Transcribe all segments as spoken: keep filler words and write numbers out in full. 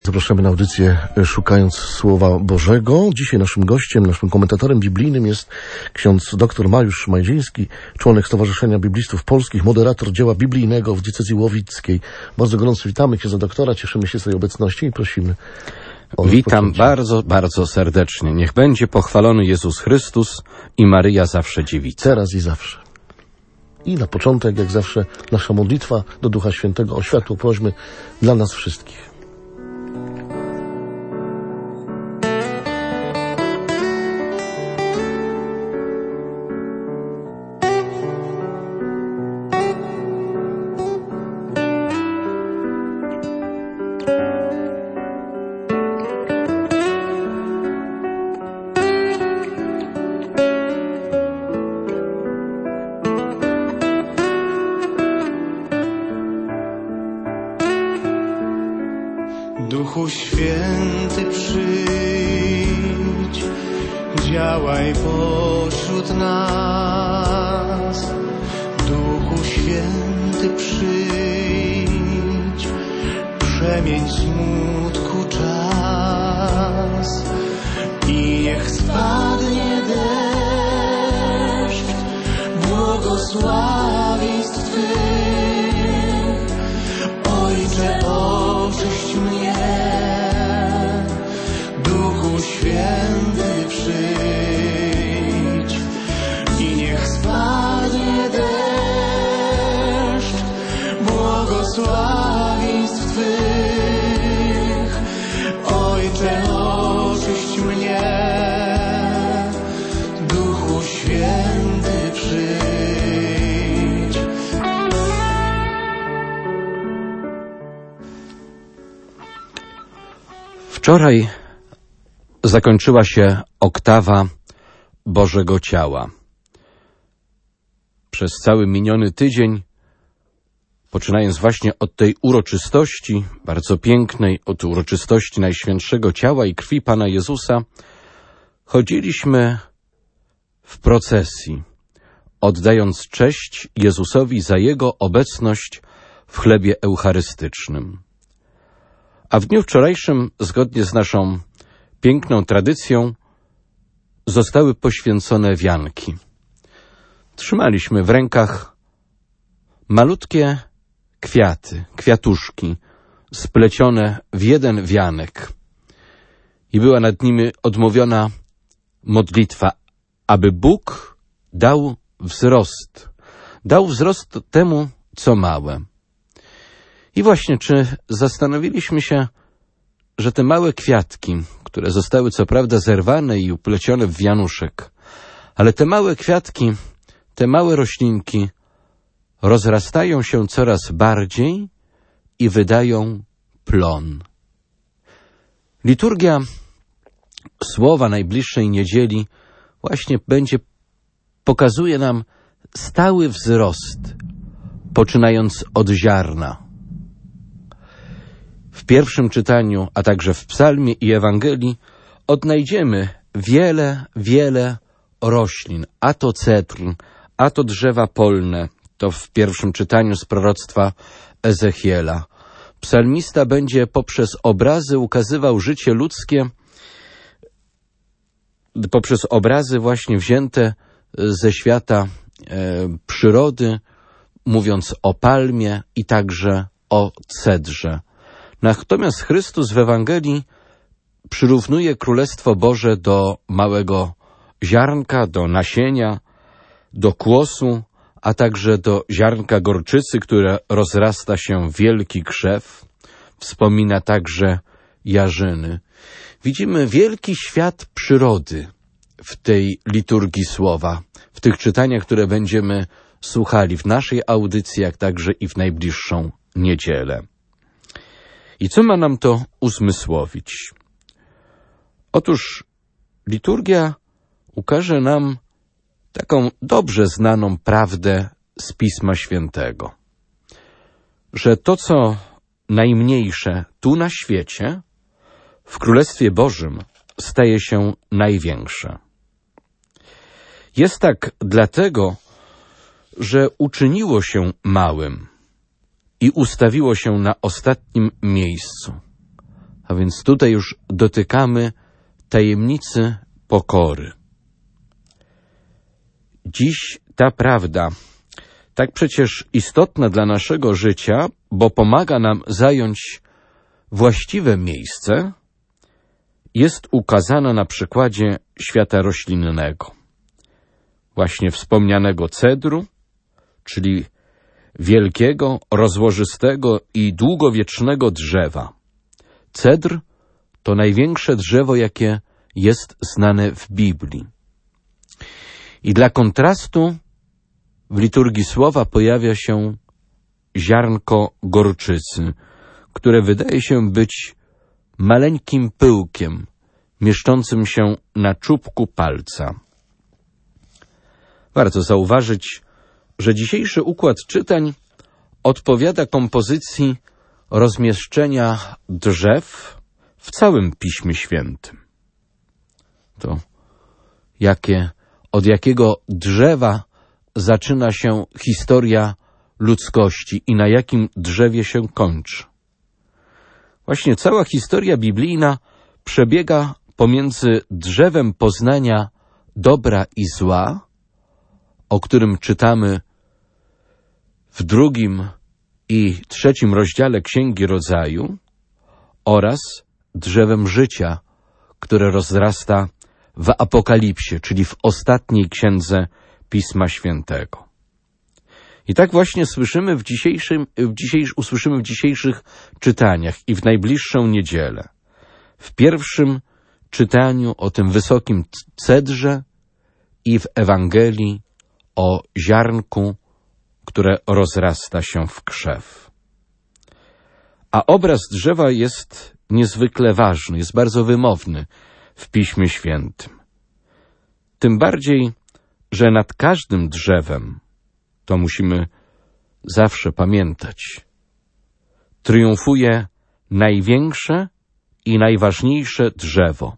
Zapraszamy na audycję Szukając Słowa Bożego. Dzisiaj naszym gościem, naszym komentatorem biblijnym jest ksiądz dr Mariusz Majdziński, członek Stowarzyszenia Biblistów Polskich, moderator dzieła biblijnego w diecezji łowickiej. Bardzo gorąco witamy księdza doktora, cieszymy się z tej obecności i prosimy o Witam bardzo, bardzo serdecznie. Niech będzie pochwalony Jezus Chrystus i Maryja zawsze dziewica. Teraz i zawsze. I na początek, jak zawsze, nasza modlitwa do Ducha Świętego o światło prośmy dla nas wszystkich. Duchu Święty, przyjdź, działaj pośród nas. Duchu Święty, przyjdź, przemień smutku czas. I niech spadnie deszcz błogosławieństw Twych. Ojcze, oczyść mnie. Święty, przyjdź i niech spadnie deszcz błogosławieństw Twych. Ojcze, oczyść mnie. Duchu Święty, przyjdź. Wczoraj zakończyła się oktawa Bożego Ciała. Przez cały miniony tydzień, poczynając właśnie od tej uroczystości, bardzo pięknej, od uroczystości Najświętszego Ciała i Krwi Pana Jezusa, chodziliśmy w procesji, oddając cześć Jezusowi za Jego obecność w chlebie eucharystycznym. A w dniu wczorajszym, zgodnie z naszą piękną tradycją, zostały poświęcone wianki. Trzymaliśmy w rękach malutkie kwiaty, kwiatuszki, splecione w jeden wianek. I była nad nimi odmówiona modlitwa, aby Bóg dał wzrost. Dał wzrost temu, co małe. I właśnie, czy zastanowiliśmy się, że te małe kwiatki, które zostały co prawda zerwane i uplecione w wianuszek, ale te małe kwiatki, te małe roślinki rozrastają się coraz bardziej i wydają plon. Liturgia Słowa najbliższej niedzieli właśnie będzie, pokazuje nam stały wzrost, poczynając od ziarna. W pierwszym czytaniu, a także w psalmie i Ewangelii odnajdziemy wiele, wiele roślin, a to cedr, a to drzewa polne, to w pierwszym czytaniu z proroctwa Ezechiela. Psalmista będzie poprzez obrazy ukazywał życie ludzkie, poprzez obrazy właśnie wzięte ze świata e, przyrody, mówiąc o palmie i także o cedrze. Natomiast Chrystus w Ewangelii przyrównuje Królestwo Boże do małego ziarnka, do nasienia, do kłosu, a także do ziarnka gorczycy, które rozrasta się w wielki krzew. Wspomina także jarzyny. Widzimy wielki świat przyrody w tej liturgii Słowa, w tych czytaniach, które będziemy słuchali w naszej audycji, jak także i w najbliższą niedzielę. I co ma nam to uzmysłowić? Otóż liturgia ukaże nam taką dobrze znaną prawdę z Pisma Świętego, że to, co najmniejsze tu na świecie, w Królestwie Bożym staje się największe. Jest tak dlatego, że uczyniło się małym i ustawiło się na ostatnim miejscu. A więc tutaj już dotykamy tajemnicy pokory. Dziś ta prawda, tak przecież istotna dla naszego życia, bo pomaga nam zająć właściwe miejsce, jest ukazana na przykładzie świata roślinnego. Właśnie wspomnianego cedru, czyli wielkiego, rozłożystego i długowiecznego drzewa. Cedr to największe drzewo, jakie jest znane w Biblii. I dla kontrastu w liturgii słowa pojawia się ziarnko gorczycy, które wydaje się być maleńkim pyłkiem, mieszczącym się na czubku palca. Warto zauważyć, że dzisiejszy układ czytań odpowiada kompozycji rozmieszczenia drzew w całym Piśmie Świętym. To jakie, od jakiego drzewa zaczyna się historia ludzkości i na jakim drzewie się kończy. Właśnie cała historia biblijna przebiega pomiędzy drzewem poznania dobra i zła, o którym czytamy w drugim i trzecim rozdziale Księgi Rodzaju, oraz drzewem życia, które rozrasta w Apokalipsie, czyli w ostatniej księdze Pisma Świętego. I tak właśnie słyszymy w dzisiejszym, w dzisiejsz, usłyszymy w dzisiejszych czytaniach i w najbliższą niedzielę. W pierwszym czytaniu o tym wysokim cedrze i w Ewangelii o ziarnku, które rozrasta się w krzew. A obraz drzewa jest niezwykle ważny, jest bardzo wymowny w Piśmie Świętym. Tym bardziej, że nad każdym drzewem, to musimy zawsze pamiętać, triumfuje największe i najważniejsze drzewo.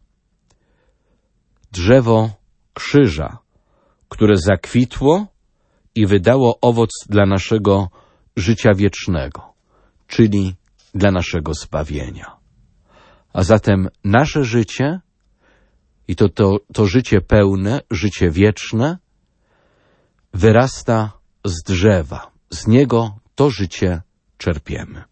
Drzewo krzyża, które zakwitło i wydało owoc dla naszego życia wiecznego, czyli dla naszego zbawienia. A zatem nasze życie, i to, to, to życie pełne, życie wieczne, wyrasta z drzewa. Z niego to życie czerpiemy.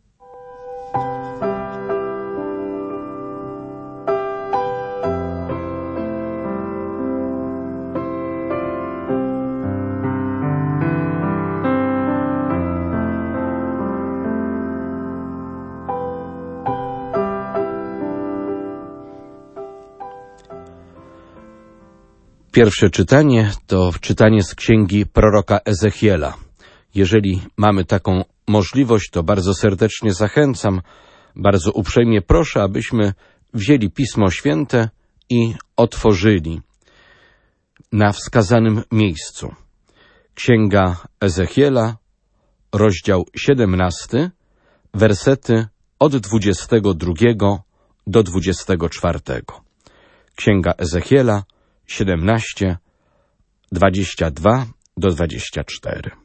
Pierwsze czytanie to czytanie z księgi proroka Ezechiela. Jeżeli mamy taką możliwość, to bardzo serdecznie zachęcam, bardzo uprzejmie proszę, abyśmy wzięli Pismo Święte i otworzyli na wskazanym miejscu. Księga Ezechiela, rozdział siedemnasty, wersety od dwudziestego drugiego do dwudziestego czwartego. Księga Ezechiela, siedemnaście, dwadzieścia dwa do dwudziestego czwartego.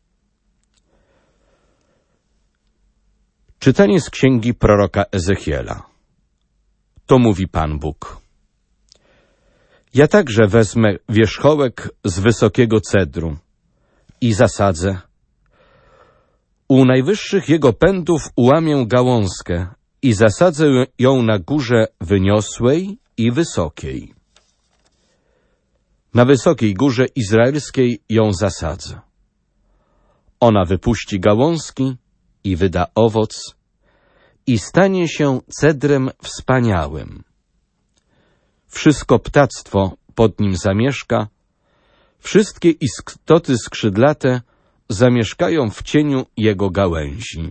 Czytanie z księgi proroka Ezechiela. To mówi Pan Bóg. Ja także wezmę wierzchołek z wysokiego cedru i zasadzę. U najwyższych jego pędów ułamię gałązkę i zasadzę ją na górze wyniosłej i wysokiej. Na wysokiej górze izraelskiej ją zasadzę. Ona wypuści gałązki i wyda owoc i stanie się cedrem wspaniałym. Wszystko ptactwo pod nim zamieszka, wszystkie istoty skrzydlate zamieszkają w cieniu jego gałęzi.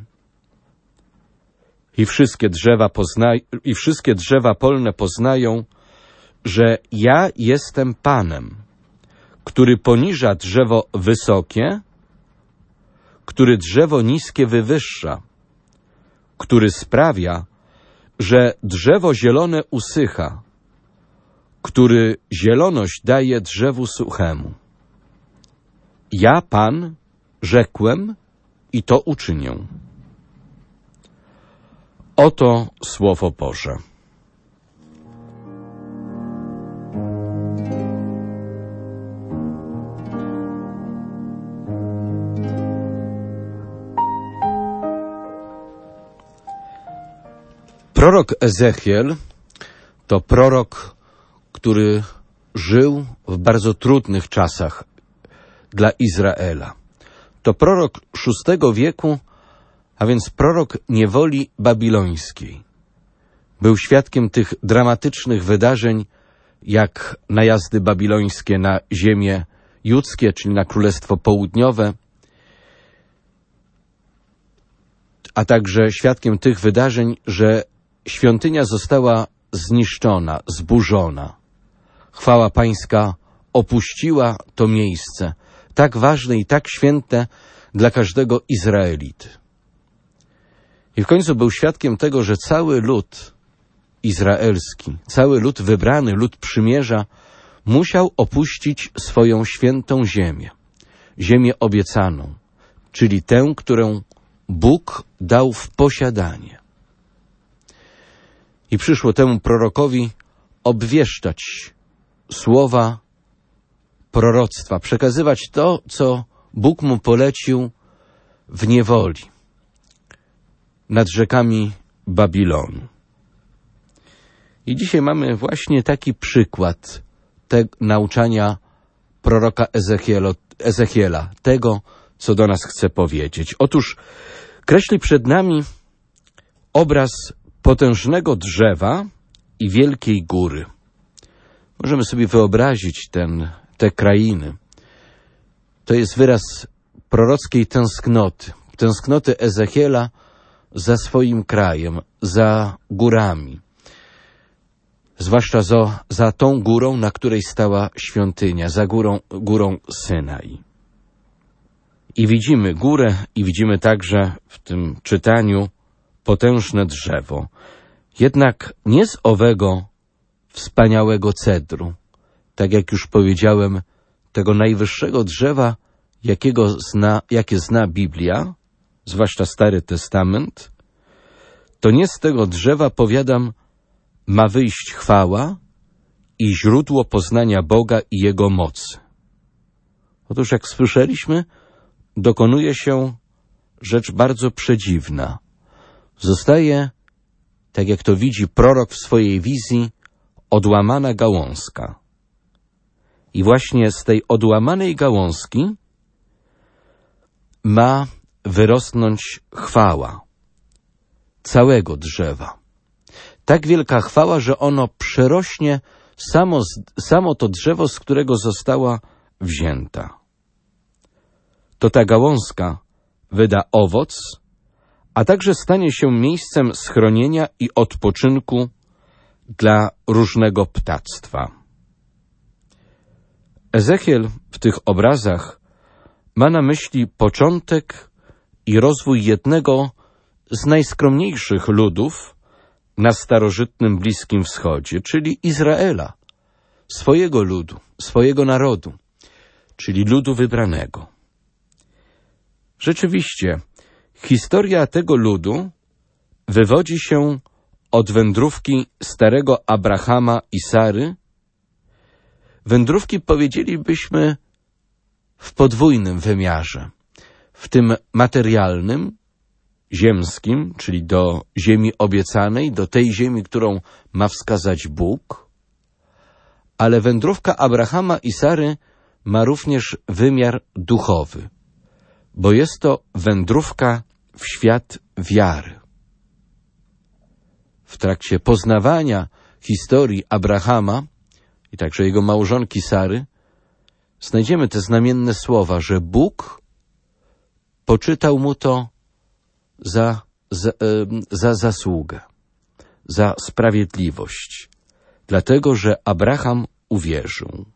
I wszystkie drzewa pozna... i wszystkie drzewa polne poznają, że ja jestem Panem, który poniża drzewo wysokie, który drzewo niskie wywyższa, który sprawia, że drzewo zielone usycha, który zieloność daje drzewu suchemu. Ja, Pan, rzekłem i to uczynię. Oto Słowo Boże. Prorok Ezechiel to prorok, który żył w bardzo trudnych czasach dla Izraela. To prorok szóstego wieku, a więc prorok niewoli babilońskiej. Był świadkiem tych dramatycznych wydarzeń, jak najazdy babilońskie na ziemię judzkie, czyli na Królestwo Południowe, a także świadkiem tych wydarzeń, że świątynia została zniszczona, zburzona. Chwała Pańska opuściła to miejsce, tak ważne i tak święte dla każdego Izraelity. I w końcu był świadkiem tego, że cały lud izraelski, cały lud wybrany, lud przymierza, musiał opuścić swoją świętą ziemię, ziemię obiecaną, czyli tę, którą Bóg dał w posiadanie. I przyszło temu prorokowi obwieszczać słowa proroctwa, przekazywać to, co Bóg mu polecił w niewoli nad rzekami Babilonu. I dzisiaj mamy właśnie taki przykład te nauczania proroka Ezechiela, Ezechiela, tego, co do nas chce powiedzieć. Otóż kreśli przed nami obraz potężnego drzewa i wielkiej góry. Możemy sobie wyobrazić ten, te krainy. To jest wyraz prorockiej tęsknoty, tęsknoty Ezechiela za swoim krajem, za górami. Zwłaszcza za, za tą górą, na której stała świątynia, za górą, górą Synai. I widzimy górę i widzimy także w tym czytaniu potężne drzewo. Jednak nie z owego wspaniałego cedru, tak jak już powiedziałem, tego najwyższego drzewa, jakiego zna, jakie zna Biblia, zwłaszcza Stary Testament, to nie z tego drzewa, powiadam, ma wyjść chwała i źródło poznania Boga i Jego mocy. Otóż, jak słyszeliśmy, dokonuje się rzecz bardzo przedziwna. Zostaje, tak jak to widzi prorok w swojej wizji, odłamana gałązka. I właśnie z tej odłamanej gałązki ma wyrosnąć chwała całego drzewa. Tak wielka chwała, że ono przerośnie samo, samo to drzewo, z którego została wzięta. To ta gałązka wyda owoc, a także stanie się miejscem schronienia i odpoczynku dla różnego ptactwa. Ezechiel w tych obrazach ma na myśli początek i rozwój jednego z najskromniejszych ludów na starożytnym Bliskim Wschodzie, czyli Izraela, swojego ludu, swojego narodu, czyli ludu wybranego. Rzeczywiście, historia tego ludu wywodzi się od wędrówki starego Abrahama i Sary, wędrówki, powiedzielibyśmy, w podwójnym wymiarze, w tym materialnym, ziemskim, czyli do ziemi obiecanej, do tej ziemi, którą ma wskazać Bóg, ale wędrówka Abrahama i Sary ma również wymiar duchowy, bo jest to wędrówka w świat wiary. W trakcie poznawania historii Abrahama i także jego małżonki Sary znajdziemy te znamienne słowa, że Bóg poczytał mu to za, za, za zasługę, za sprawiedliwość, dlatego że Abraham uwierzył.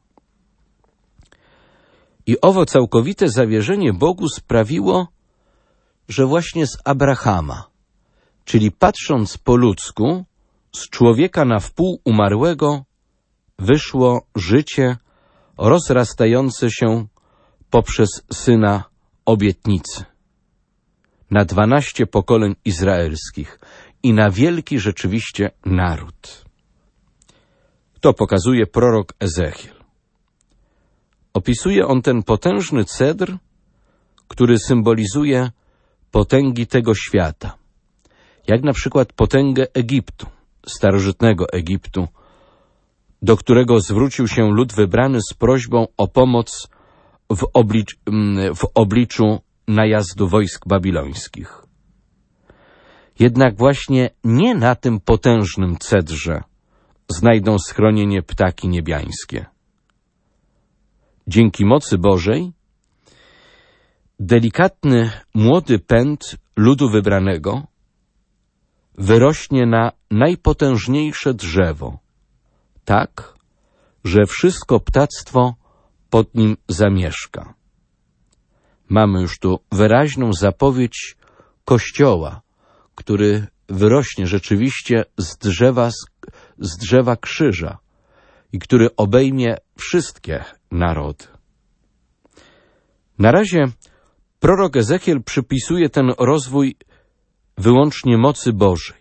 I owo całkowite zawierzenie Bogu sprawiło, że właśnie z Abrahama, czyli patrząc po ludzku, z człowieka na wpół umarłego, wyszło życie rozrastające się poprzez Syna obietnicy na dwanaście pokoleń izraelskich. i na wielki rzeczywiście naród. To pokazuje prorok Ezechiel. Opisuje on ten potężny cedr, który symbolizuje potęgi tego świata, jak na przykład potęgę Egiptu, starożytnego Egiptu, do którego zwrócił się lud wybrany z prośbą o pomoc w, oblicz, w obliczu najazdu wojsk babilońskich. Jednak właśnie nie na tym potężnym cedrze znajdą schronienie ptaki niebiańskie. Dzięki mocy Bożej delikatny, młody pęd ludu wybranego wyrośnie na najpotężniejsze drzewo, tak, że wszystko ptactwo pod nim zamieszka. Mamy już tu wyraźną zapowiedź Kościoła, który wyrośnie rzeczywiście z drzewa, z drzewa krzyża i który obejmie wszystkie narody. Na razie prorok Ezechiel przypisuje ten rozwój wyłącznie mocy Bożej.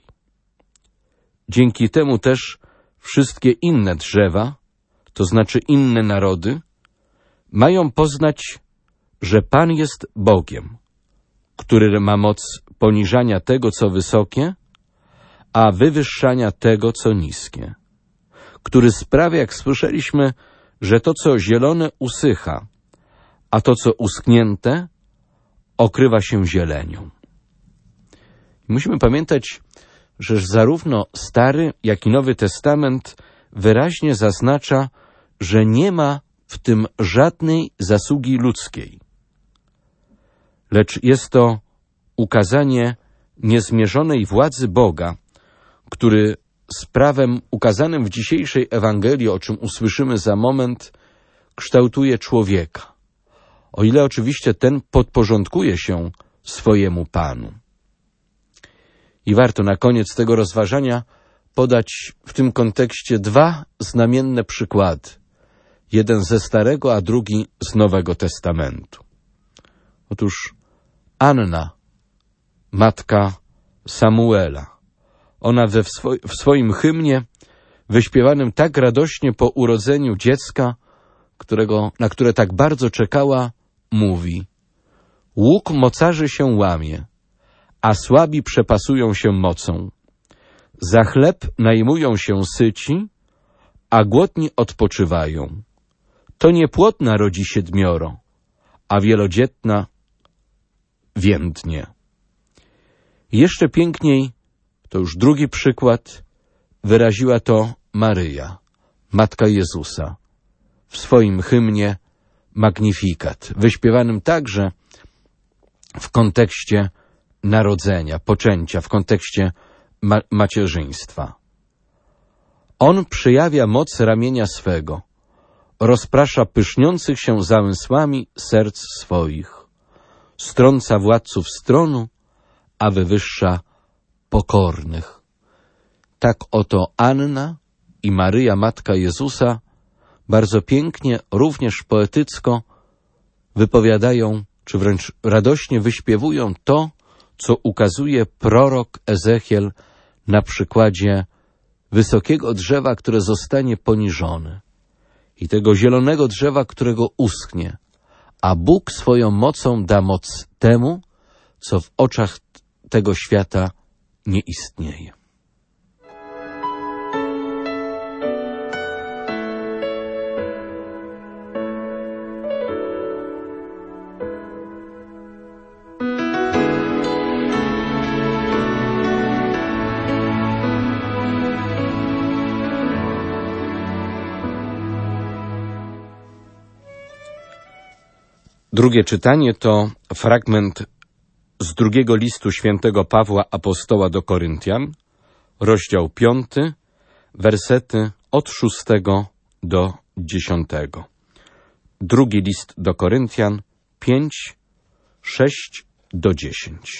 Dzięki temu też wszystkie inne drzewa, to znaczy inne narody, mają poznać, że Pan jest Bogiem, który ma moc poniżania tego, co wysokie, a wywyższania tego, co niskie, który sprawia, jak słyszeliśmy, że to, co zielone, usycha, a to, co uschnięte, okrywa się zielenią. Musimy pamiętać, że zarówno Stary, jak i Nowy Testament wyraźnie zaznacza, że nie ma w tym żadnej zasługi ludzkiej, lecz jest to ukazanie niezmierzonej władzy Boga, który z prawem ukazanym w dzisiejszej Ewangelii, o czym usłyszymy za moment, kształtuje człowieka, o ile oczywiście ten podporządkuje się swojemu Panu. I warto na koniec tego rozważania podać w tym kontekście dwa znamienne przykłady. Jeden ze Starego, a drugi z Nowego Testamentu. Otóż Anna, matka Samuela, ona we w, swo- w swoim hymnie, wyśpiewanym tak radośnie po urodzeniu dziecka, którego, na które tak bardzo czekała, mówi: łuk mocarzy się łamie, a słabi przepasują się mocą. Za chleb najmują się syci, a głodni odpoczywają. To niepłodna rodzi siedmioro, a wielodzietna więdnie. Jeszcze piękniej, to już drugi przykład, wyraziła to Maryja, matka Jezusa, w swoim hymnie Magnificat, wyśpiewanym także w kontekście narodzenia, poczęcia, w kontekście ma- macierzyństwa. On przyjawia moc ramienia swego, rozprasza pyszniących się zamysłami serc swoich, strąca władców z tronu, a wywyższa pokornych. Tak oto Anna i Maryja, matka Jezusa, bardzo pięknie, również poetycko wypowiadają, czy wręcz radośnie wyśpiewują to, co ukazuje prorok Ezechiel na przykładzie wysokiego drzewa, które zostanie poniżone, i tego zielonego drzewa, którego uschnie, a Bóg swoją mocą da moc temu, co w oczach tego świata nie istnieje. Drugie czytanie to fragment z drugiego listu świętego Pawła Apostoła do Koryntian, rozdział piąty, wersety od szóstego do dziesiątego. Drugi list do Koryntian, pięć, sześć do dziesięć.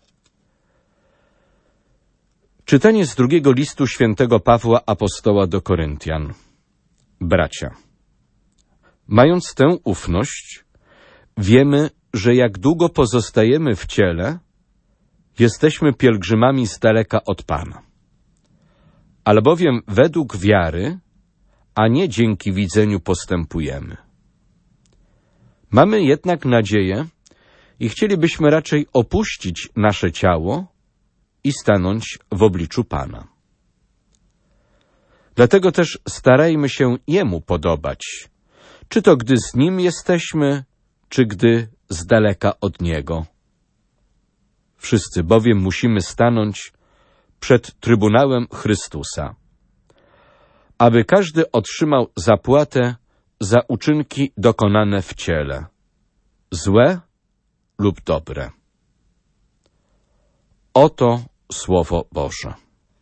Czytanie z drugiego listu świętego Pawła Apostoła do Koryntian. Bracia, mając tę ufność, wiemy, że jak długo pozostajemy w ciele, Jesteśmy pielgrzymami z daleka od Pana. Albowiem według wiary, a nie dzięki widzeniu postępujemy. Mamy jednak nadzieję i chcielibyśmy raczej opuścić nasze ciało i stanąć w obliczu Pana. Dlatego też starajmy się Jemu podobać, czy to gdy z Nim jesteśmy, czy gdy z daleka od Niego. Wszyscy bowiem musimy stanąć przed Trybunałem Chrystusa, aby każdy otrzymał zapłatę za uczynki dokonane w ciele, złe lub dobre. Oto Słowo Boże.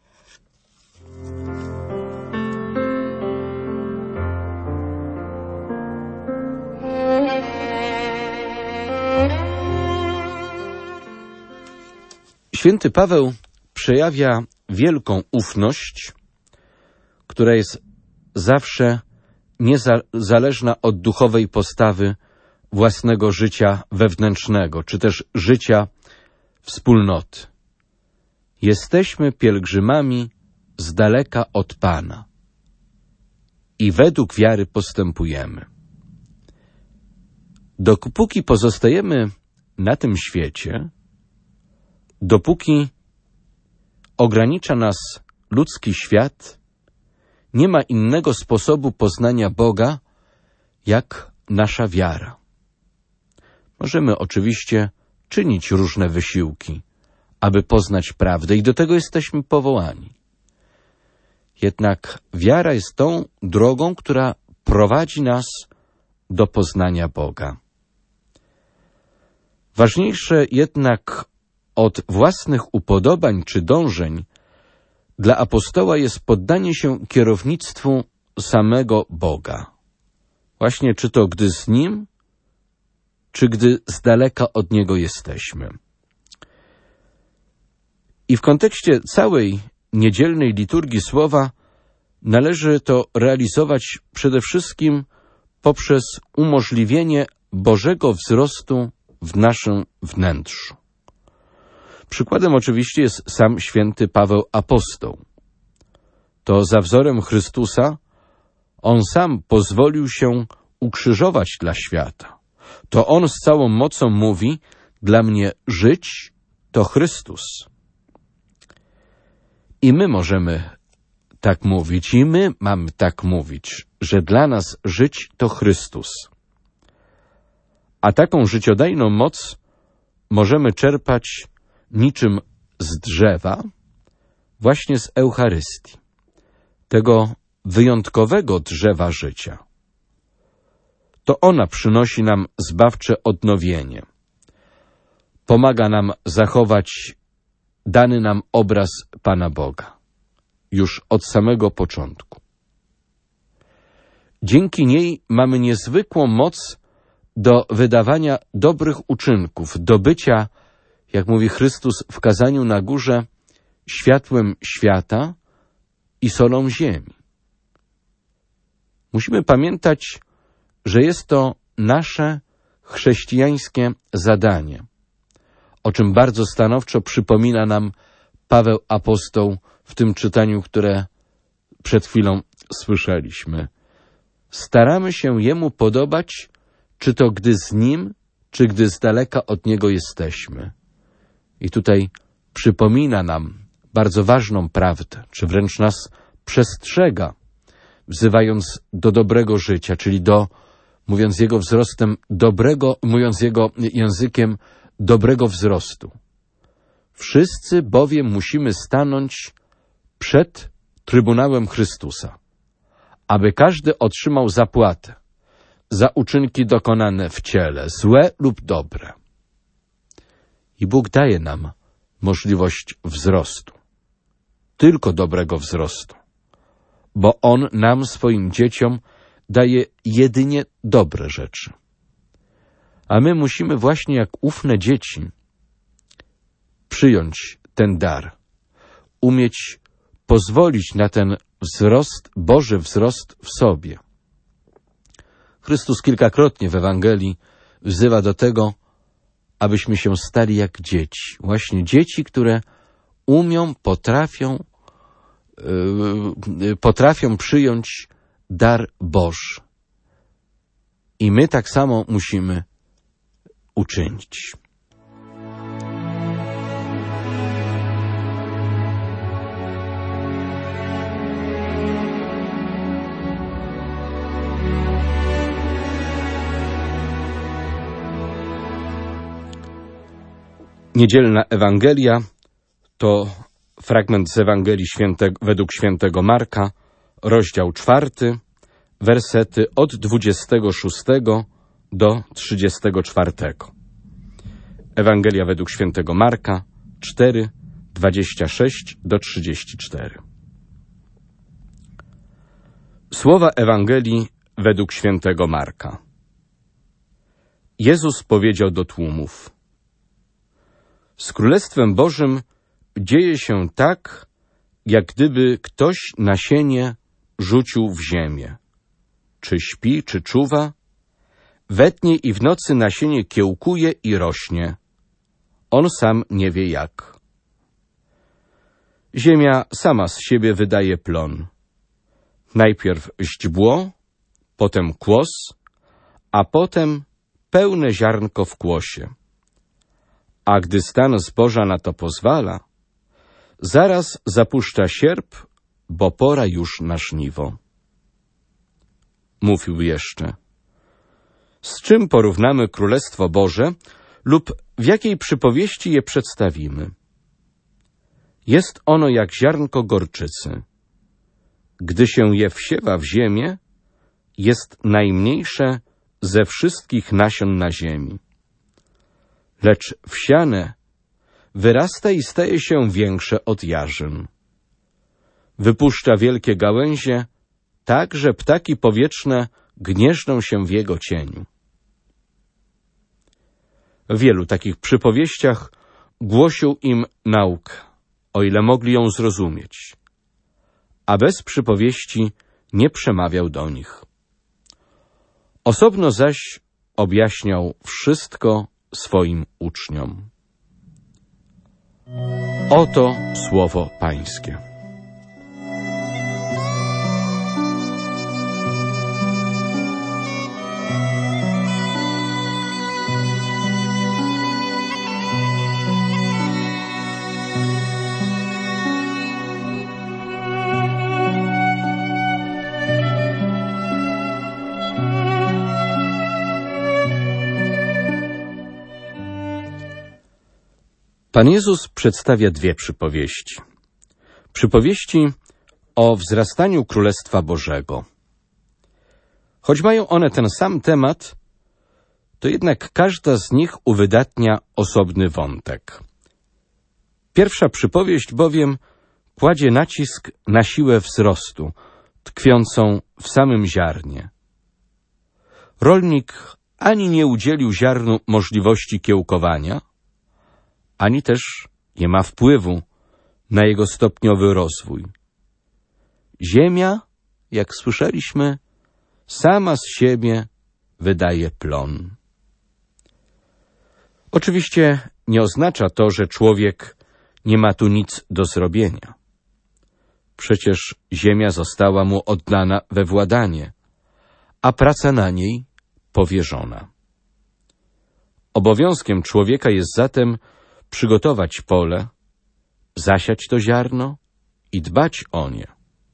Święty Paweł przejawia wielką ufność, która jest zawsze niezależna od duchowej postawy własnego życia wewnętrznego, czy też życia wspólnoty. Jesteśmy pielgrzymami z daleka od Pana i według wiary postępujemy. Dopóki pozostajemy na tym świecie, dopóki ogranicza nas ludzki świat, nie ma innego sposobu poznania Boga, jak nasza wiara. Możemy oczywiście czynić różne wysiłki, aby poznać prawdę i do tego jesteśmy powołani. Jednak wiara jest tą drogą, która prowadzi nas do poznania Boga. Ważniejsze jednak od własnych upodobań czy dążeń dla apostoła jest poddanie się kierownictwu samego Boga. Właśnie czy to gdy z Nim, czy gdy z daleka od Niego jesteśmy. I w kontekście całej niedzielnej liturgii słowa należy to realizować przede wszystkim poprzez umożliwienie Bożego wzrostu w naszym wnętrzu. Przykładem oczywiście jest sam święty Paweł Apostoł. To za wzorem Chrystusa on sam pozwolił się ukrzyżować dla świata. To on z całą mocą mówi: dla mnie żyć to Chrystus. I my możemy tak mówić, i my mamy tak mówić, że dla nas żyć to Chrystus. A taką życiodajną moc możemy czerpać niczym z drzewa, właśnie z Eucharystii, tego wyjątkowego drzewa życia. To ona przynosi nam zbawcze odnowienie. Pomaga nam zachować dany nam obraz Pana Boga, już od samego początku. Dzięki niej mamy niezwykłą moc do wydawania dobrych uczynków, do bycia, jak mówi Chrystus w kazaniu na górze, światłem świata i solą ziemi. Musimy pamiętać, że jest to nasze chrześcijańskie zadanie, o czym bardzo stanowczo przypomina nam Paweł Apostoł w tym czytaniu, które przed chwilą słyszeliśmy. Staramy się Jemu podobać, czy to gdy z Nim, czy gdy z daleka od Niego jesteśmy. I tutaj przypomina nam bardzo ważną prawdę, czy wręcz nas przestrzega, wzywając do dobrego życia, czyli do, mówiąc Jego wzrostem, dobrego, mówiąc Jego językiem, dobrego wzrostu. Wszyscy bowiem musimy stanąć przed Trybunałem Chrystusa, aby każdy otrzymał zapłatę za uczynki dokonane w ciele, złe lub dobre. I Bóg daje nam możliwość wzrostu, tylko dobrego wzrostu, bo On nam, swoim dzieciom, daje jedynie dobre rzeczy. A my musimy właśnie jak ufne dzieci przyjąć ten dar, umieć pozwolić na ten wzrost, Boży wzrost w sobie. Chrystus kilkakrotnie w Ewangelii wzywa do tego, abyśmy się stali jak dzieci. Właśnie dzieci, które umią, potrafią, yy, potrafią przyjąć dar Boży. I my tak samo musimy uczynić. Niedzielna Ewangelia to fragment z Ewangelii świętego, według świętego Marka, rozdział czwarty, wersety od dwudziestego szóstego do trzydziestego czwartego. Ewangelia według świętego Marka cztery, dwadzieścia sześć do trzydziestu czterech. Słowa Ewangelii według świętego Marka. Jezus powiedział do tłumów: z Królestwem Bożym dzieje się tak, jak gdyby ktoś nasienie rzucił w ziemię. Czy śpi, czy czuwa? We dnie i w nocy nasienie kiełkuje i rośnie. On sam nie wie jak. Ziemia sama z siebie wydaje plon. Najpierw źdźbło, potem kłos, a potem pełne ziarnko w kłosie. A gdy stan zboża na to pozwala, zaraz zapuszcza sierp, bo pora już na żniwo. Mówił jeszcze: z czym porównamy Królestwo Boże lub w jakiej przypowieści je przedstawimy? Jest ono jak ziarnko gorczycy. Gdy się je wsiewa w ziemię, jest najmniejsze ze wszystkich nasion na ziemi. Lecz wsiane wyrasta i staje się większe od jarzyn. Wypuszcza wielkie gałęzie, tak, że ptaki powietrzne gnieżdżą się w jego cieniu. W wielu takich przypowieściach głosił im naukę, o ile mogli ją zrozumieć, a bez przypowieści nie przemawiał do nich. Osobno zaś objaśniał wszystko swoim uczniom. Oto słowo Pańskie. Pan Jezus przedstawia dwie przypowieści. Przypowieści o wzrastaniu Królestwa Bożego. Choć mają one ten sam temat, to jednak każda z nich uwydatnia osobny wątek. Pierwsza przypowieść bowiem kładzie nacisk na siłę wzrostu, tkwiącą w samym ziarnie. Rolnik ani nie udzielił ziarnu możliwości kiełkowania, ani też nie ma wpływu na jego stopniowy rozwój. Ziemia, jak słyszeliśmy, sama z siebie wydaje plon. Oczywiście nie oznacza to, że człowiek nie ma tu nic do zrobienia. Przecież ziemia została mu oddana we władanie, a praca na niej powierzona. Obowiązkiem człowieka jest zatem przygotować pole, zasiać to ziarno i dbać o nie.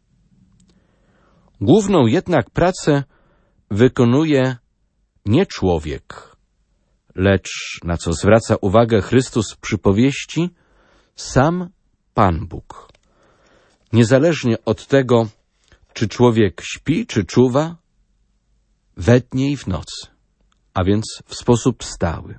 Główną jednak pracę wykonuje nie człowiek, lecz, na co zwraca uwagę Chrystus w przypowieści, sam Pan Bóg. Niezależnie od tego, czy człowiek śpi, czy czuwa, we dnie i w nocy, a więc w sposób stały.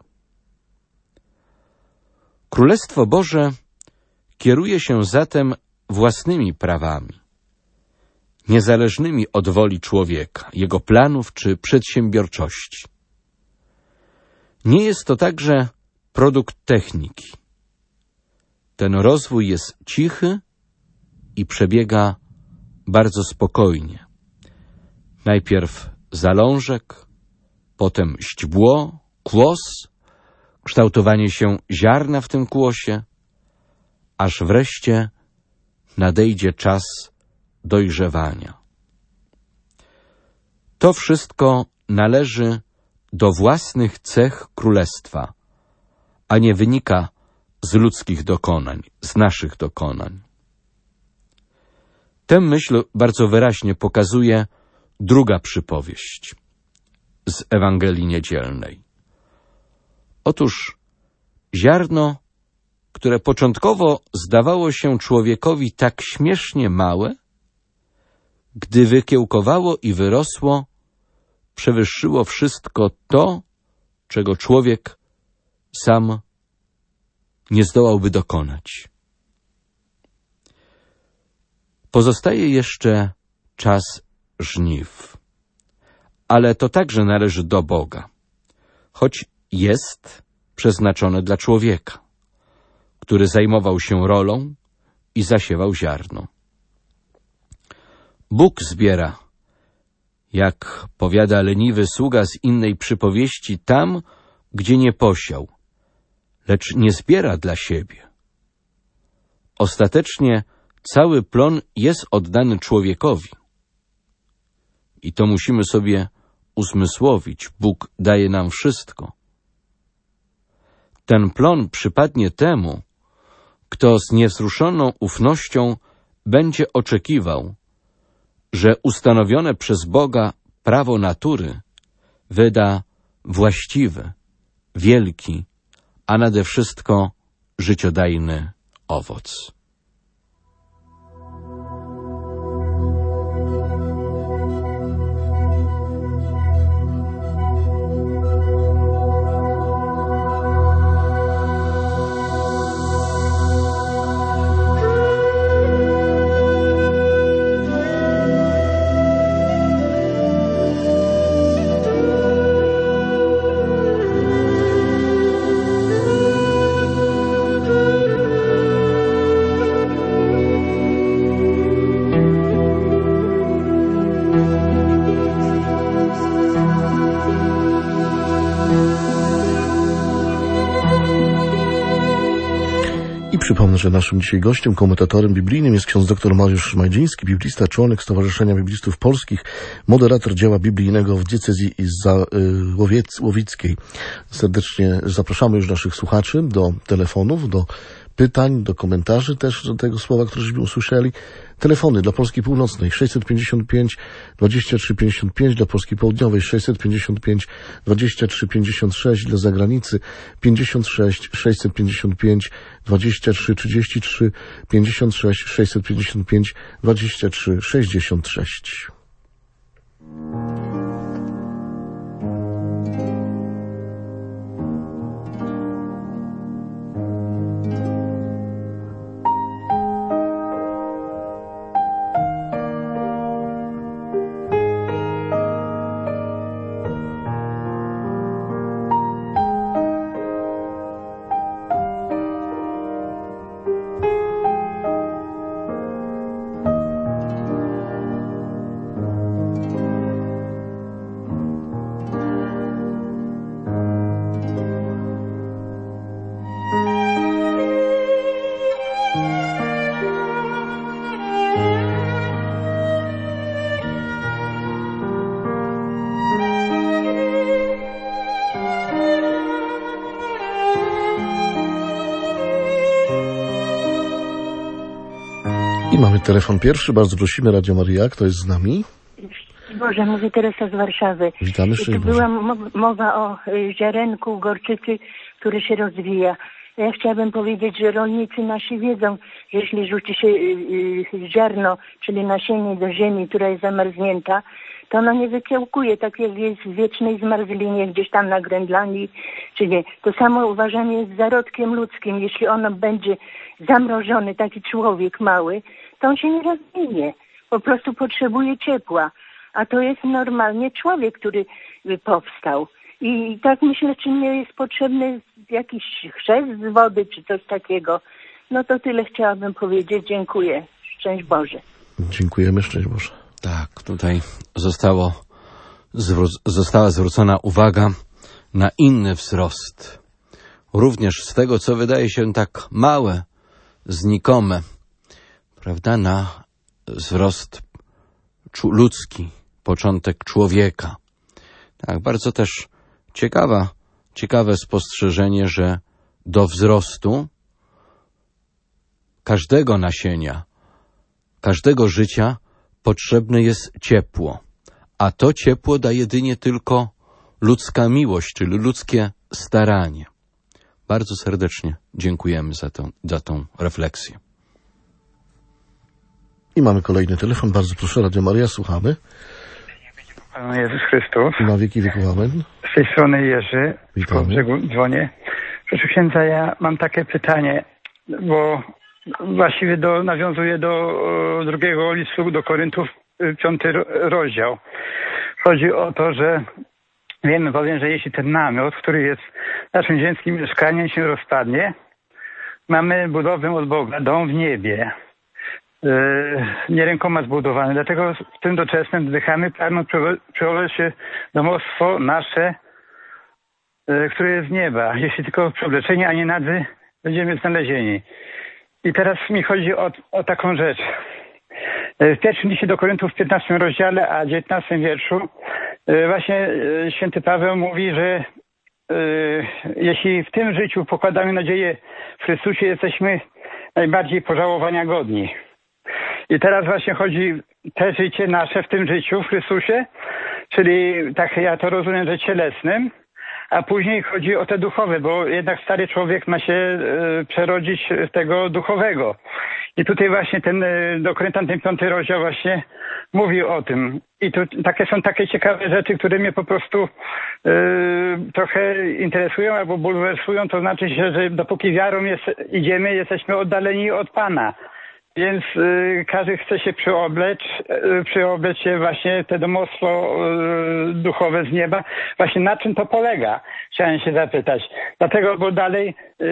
Królestwo Boże kieruje się zatem własnymi prawami, niezależnymi od woli człowieka, jego planów czy przedsiębiorczości. Nie jest to także produkt techniki. Ten rozwój jest cichy i przebiega bardzo spokojnie. Najpierw zalążek, potem źdźbło, kłos, kształtowanie się ziarna w tym kłosie, aż wreszcie nadejdzie czas dojrzewania. To wszystko należy do własnych cech królestwa, a nie wynika z ludzkich dokonań, z naszych dokonań. Tę myśl bardzo wyraźnie pokazuje druga przypowieść z Ewangelii Niedzielnej. Otóż ziarno, które początkowo zdawało się człowiekowi tak śmiesznie małe, gdy wykiełkowało i wyrosło, przewyższyło wszystko to, czego człowiek sam nie zdołałby dokonać. Pozostaje jeszcze czas żniw, ale to także należy do Boga, choć jest przeznaczone dla człowieka, który zajmował się rolą i zasiewał ziarno. Bóg zbiera, jak powiada leniwy sługa z innej przypowieści, tam, gdzie nie posiał, lecz nie zbiera dla siebie. Ostatecznie cały plon jest oddany człowiekowi. I to musimy sobie uzmysłowić. Bóg daje nam wszystko. Ten plon przypadnie temu, kto z niewzruszoną ufnością będzie oczekiwał, że ustanowione przez Boga prawo natury wyda właściwy, wielki, a nade wszystko życiodajny owoc. Przypomnę, że naszym dzisiaj gościem, komentatorem biblijnym jest ksiądz dr Mariusz Szmajdziński, biblista, członek Stowarzyszenia Biblistów Polskich, moderator dzieła biblijnego w diecezji łowickiej. Serdecznie zapraszamy już naszych słuchaczy do telefonów, do pytań, do komentarzy też do tego słowa, które żeśmy usłyszeli. Telefony dla Polski Północnej sześćset pięćdziesiąt pięć dwadzieścia trzy pięćdziesiąt pięć, dla Polski Południowej sześćset pięćdziesiąt pięć dwadzieścia trzy pięćdziesiąt sześć, dla zagranicy pięćdziesiąt sześć sześćset pięćdziesiąt pięć dwadzieścia trzy trzydzieści trzy, pięćdziesiąt sześć sześćset pięćdziesiąt pięć dwadzieścia trzy sześćdziesiąt sześć. I mamy telefon pierwszy, bardzo prosimy, Radio Maryja, kto jest z nami? Boże, mówię Teresa z Warszawy. Witamy, szczęść Boże. Była mowa o ziarenku, gorczycy, który się rozwija. Ja chciałabym powiedzieć, że rolnicy nasi wiedzą, że jeśli rzuci się ziarno, czyli nasienie do ziemi, która jest zamarznięta, to ono nie wykiełkuje, tak jak jest w wiecznej zmarzlinie gdzieś tam na Grenlandii, czy nie. To samo uważam jest z zarodkiem ludzkim. Jeśli ono będzie zamrożony, taki człowiek mały, to on się nie rozwinie. Po prostu potrzebuje ciepła. A to jest normalnie człowiek, który powstał. I tak myślę, czy nie jest potrzebny jakiś chrzest z wody, czy coś takiego. No to tyle chciałabym powiedzieć. Dziękuję. Szczęść Boże. Dziękujemy, szczęść Boże. Tak, tutaj zostało zwró- została zwrócona uwaga na inny wzrost. również z tego, co wydaje się tak małe, znikome, prawda, na wzrost ludzki, początek człowieka. Tak, bardzo też ciekawa, ciekawe spostrzeżenie, że do wzrostu każdego nasienia, każdego życia potrzebne jest ciepło, a to ciepło da jedynie tylko ludzka miłość, czyli ludzkie staranie. Bardzo serdecznie dziękujemy za tą, za tą refleksję. I mamy kolejny telefon. Bardzo proszę, Radio Maria, słuchamy. Pan Jezus Chrystus. Na wieki wieków amen. Z tej strony Jerzy. Witamy. Z brzegu dzwonię. Proszę księdza, ja mam takie pytanie, bo właściwie do, nawiązuję do o, drugiego listu do Koryntów, piąty rozdział. Chodzi o to, że wiemy bowiem, że jeśli ten namiot, który jest naszym ziemskim mieszkaniem, się rozpadnie, mamy budowę od Boga, dom w niebie. Nie rękoma zbudowany. Dlatego w tym doczesnym wdychamy, pragnąc przełożyć się domostwo nasze, które jest z nieba. Jeśli tylko przewleczeni, a nie nadzy, będziemy znalezieni. I teraz mi chodzi o, o taką rzecz. W pierwszym liście do Koryntów w piętnastym rozdziale, a dziewiętnastym wierszu właśnie święty Paweł mówi, że jeśli w tym życiu pokładamy nadzieję w Chrystusie, jesteśmy najbardziej pożałowania godni. I teraz właśnie chodzi te życie nasze w tym życiu w Chrystusie, czyli tak ja to rozumiem, że cielesnym, a później chodzi o te duchowe, bo jednak stary człowiek ma się e, przerodzić w tego duchowego. I tutaj właśnie ten e, do Koryntian ten piąty rozdział właśnie mówi o tym. I tu takie są takie ciekawe rzeczy, które mnie po prostu e, trochę interesują albo bulwersują. To znaczy się, że dopóki wiarą jest, idziemy, jesteśmy oddaleni od Pana. Więc y, każdy chce się przyoblec, y, przyoblec się właśnie te domostwo y, duchowe z nieba. Właśnie na czym to polega? Chciałem się zapytać. Dlatego, bo dalej y,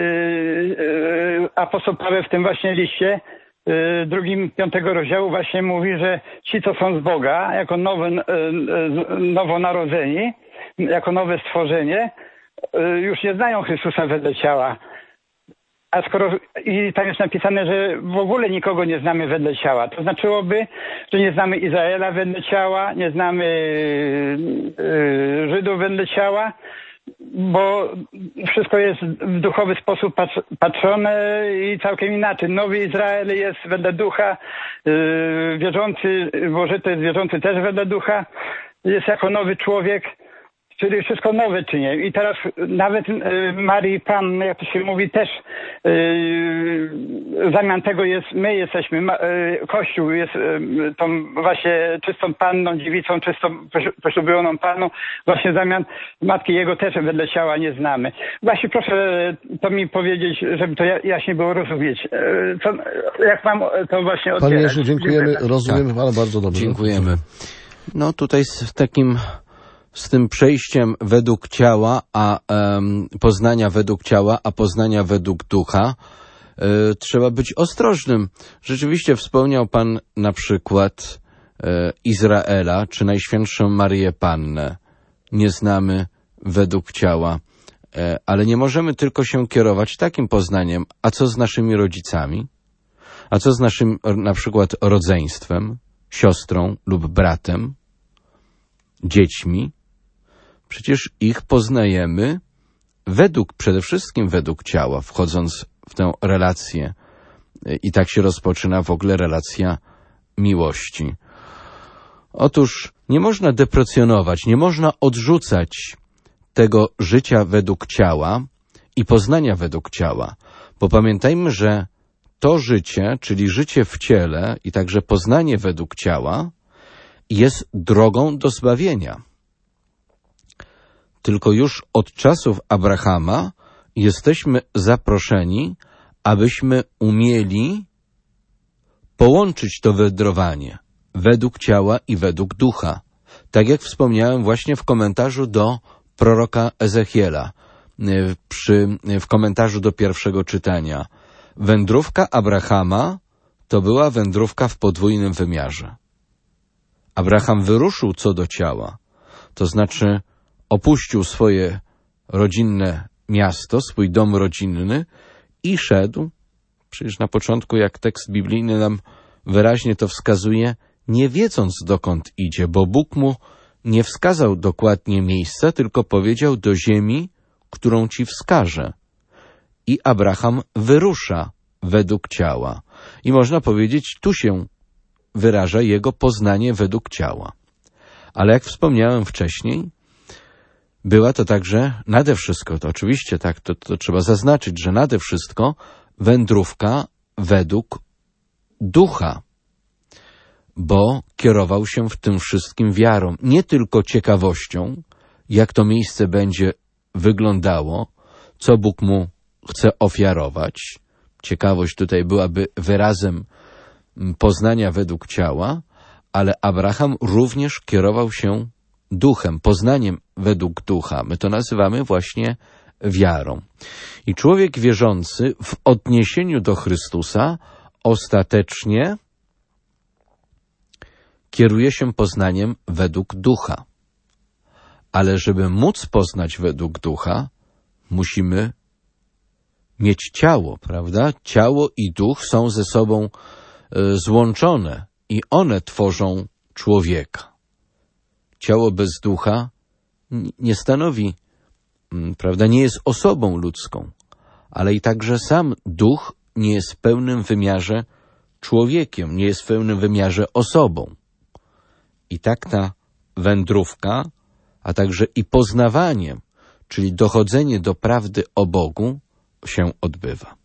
y, apostoł Paweł w tym właśnie liście y, drugim piątego rozdziału właśnie mówi, że ci, co są z Boga, jako nowe, y, y, nowonarodzeni, jako nowe stworzenie, y, już nie znają Chrystusa wedle ciała. A skoro i tam jest napisane, że w ogóle nikogo nie znamy wedle ciała, to znaczyłoby, że nie znamy Izraela wedle ciała, nie znamy yy, Żydów wedle ciała, bo wszystko jest w duchowy sposób patrzone i całkiem inaczej. Nowy Izrael jest wedle ducha, yy, wierzący, Boże to jest wierzący też wedle ducha, jest jako nowy człowiek. Czyli wszystko nowe czynię. I teraz nawet y, Marii Pan, jak to się mówi, też y, zamian tego jest, my jesteśmy, ma, y, Kościół jest y, tą właśnie czystą panną, dziewicą, czystą poślubioną panną, właśnie zamian Matki Jego też wedle ciała nie znamy. Właśnie proszę to mi powiedzieć, żeby to jaśniej było rozumieć. Y, co, jak mam to właśnie odbierać? Panie Jerzy, dziękujemy, rozumiemy, tak. Ale bardzo dobrze. Dziękujemy. No tutaj z takim... z tym przejściem według ciała, a um, poznania według ciała, a poznania według ducha, y, trzeba być ostrożnym. Rzeczywiście wspomniał Pan na przykład y, Izraela, czy Najświętszą Maryję Pannę. Nie znamy według ciała, y, ale nie możemy tylko się kierować takim poznaniem. A co z naszymi rodzicami? A co z naszym na przykład rodzeństwem, siostrą lub bratem, dziećmi? Przecież ich poznajemy według, przede wszystkim według ciała, wchodząc w tę relację. I tak się rozpoczyna w ogóle relacja miłości. Otóż nie można deprecjonować, nie można odrzucać tego życia według ciała i poznania według ciała, bo pamiętajmy, że to życie, czyli życie w ciele i także poznanie według ciała, jest drogą do zbawienia. Tylko już od czasów Abrahama jesteśmy zaproszeni, abyśmy umieli połączyć to wędrowanie według ciała i według ducha. Tak jak wspomniałem właśnie w komentarzu do proroka Ezechiela, przy, w komentarzu do pierwszego czytania. Wędrówka Abrahama to była wędrówka w podwójnym wymiarze. Abraham wyruszył co do ciała, to znaczy opuścił swoje rodzinne miasto, swój dom rodzinny i szedł, przecież na początku, jak tekst biblijny nam wyraźnie to wskazuje, nie wiedząc dokąd idzie, bo Bóg mu nie wskazał dokładnie miejsca, tylko powiedział: do ziemi, którą ci wskażę. I Abraham wyrusza według ciała. I można powiedzieć, tu się wyraża jego poznanie według ciała. Ale jak wspomniałem wcześniej, była to także nade wszystko, to oczywiście tak, to, to trzeba zaznaczyć, że nade wszystko wędrówka według ducha, bo kierował się w tym wszystkim wiarą, nie tylko ciekawością, jak to miejsce będzie wyglądało, co Bóg mu chce ofiarować. Ciekawość tutaj byłaby wyrazem poznania według ciała, ale Abraham również kierował się duchem, poznaniem według ducha. My to nazywamy właśnie wiarą. I człowiek wierzący w odniesieniu do Chrystusa ostatecznie kieruje się poznaniem według ducha. Ale żeby móc poznać według ducha, musimy mieć ciało, prawda? Ciało i duch są ze sobą y, złączone i one tworzą człowieka. Ciało bez ducha nie stanowi, y, prawda, nie jest osobą ludzką, ale i także sam duch nie jest w pełnym wymiarze człowiekiem, nie jest w pełnym wymiarze osobą. I tak ta wędrówka, a także i poznawanie, czyli dochodzenie do prawdy o Bogu, się odbywa.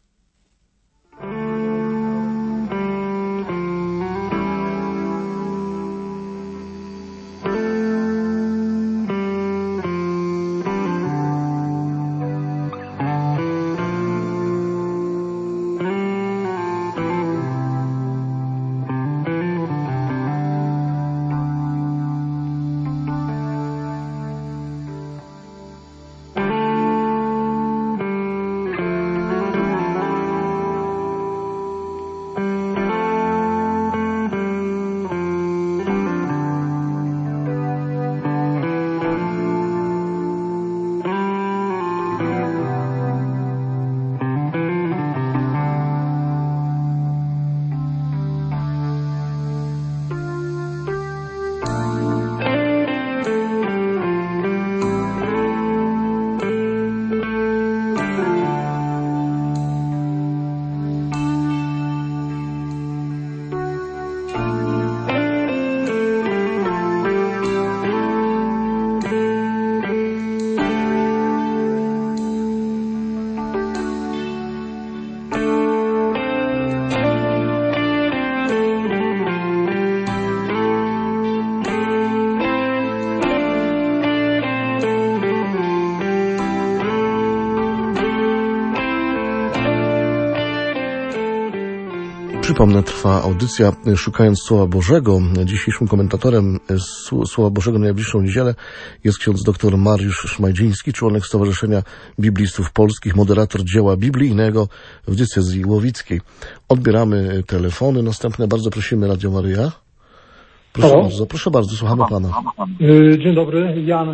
Przypomnę, trwa audycja Szukając Słowa Bożego. Dzisiejszym komentatorem Słowa Bożego na najbliższą niedzielę jest ksiądz dr Mariusz Szmajdziński, członek Stowarzyszenia Biblistów Polskich, moderator dzieła biblijnego w diecezji łowickiej. Odbieramy telefony. Następne bardzo prosimy Radio Maryja. Proszę Halo? bardzo, proszę bardzo, słuchamy pana. Dzień dobry, Jan.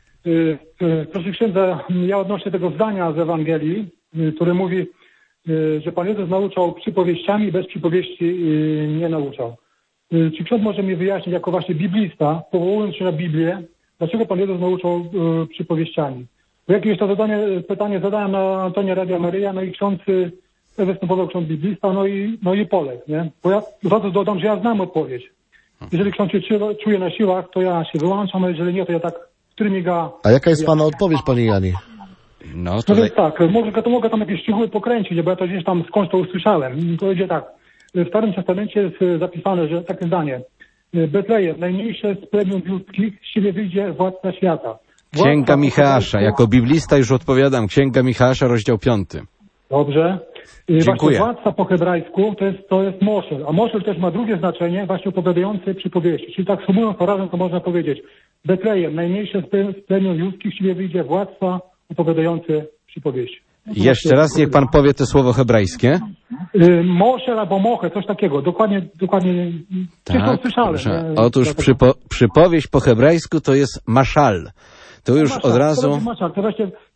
Proszę księdza, ja odnoszę tego zdania z Ewangelii, które mówi, że Pan Jezus nauczał przypowieściami, bez przypowieści nie nauczał. Czy ksiądz może mi wyjaśnić, jako właśnie biblista, powołując się na Biblię, dlaczego Pan Jezus nauczał przypowieściami? Bo jakieś to zadanie, pytanie zadałem na antenie Radia Maryja, no i ksiądz występował ksiądz biblista, no i, no i Polek, nie? Bo ja bardzo dodam, że ja znam odpowiedź. Jeżeli ksiądz się czuje na siłach, to ja się wyłączam, a jeżeli nie, to ja tak strymiga... A jaka jest pana odpowiedź, panie Janie? No, No to więc tak, może to mogę tam jakieś szczegóły pokręcić, bo ja to gdzieś tam skądś to usłyszałem. To idzie tak. W Starym Testamencie jest zapisane, że takie zdanie. Betlejem, najmniejsze z plemion ludzkich, z siebie wyjdzie władca świata. Władca Księga Micheasza. Izraelska- Jako biblista już odpowiadam. Księga Micheasza, rozdział piąty. Dobrze. Dziękuję. Właśnie władca po hebrajsku to jest, to jest moszel, a moszel też ma drugie znaczenie, właśnie opowiadający przypowieści. Czyli tak sumując to razem, to można powiedzieć. Betlejem, najmniejsze z ple- z plemion ludzkich, z siebie wyjdzie władca opowiadający przypowieści. No to Jeszcze właśnie- raz niech pan powie to słowo hebrajskie. Y, Moszel albo mochę, coś takiego. Dokładnie, dokładnie. Gdzieś to słyszałem. proszę. nie? Otóż Dlatego- przypo, przypowieść po hebrajsku to jest maszal. To już Maszal, od to razu... będzie Maszal. To właśnie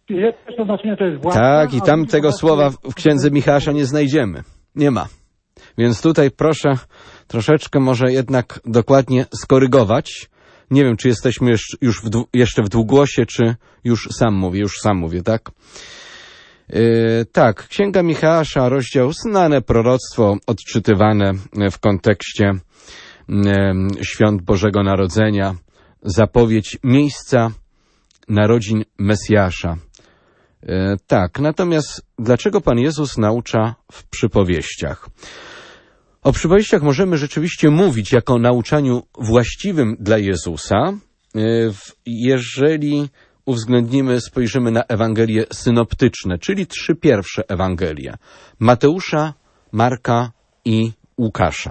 Pierwsze znaczenie to jest władca. Tak, i tam a tego drugie słowa znaczenie- w księdze Michała nie znajdziemy. Nie ma. Więc tutaj proszę troszeczkę może jednak dokładnie skorygować. Nie wiem, czy jesteśmy już, już w, dwu- jeszcze w dwugłosie, czy już sam mówię, już sam mówię, tak? Yy, tak, Księga Michała, rozdział, znane proroctwo, odczytywane w kontekście yy, świąt Bożego Narodzenia, zapowiedź miejsca narodzin Mesjasza. Yy, tak, natomiast dlaczego Pan Jezus naucza w przypowieściach? O przypowieściach możemy rzeczywiście mówić jako o nauczaniu właściwym dla Jezusa, yy, jeżeli uwzględnimy, spojrzymy na Ewangelie synoptyczne, czyli trzy pierwsze Ewangelie. Mateusza, Marka i Łukasza.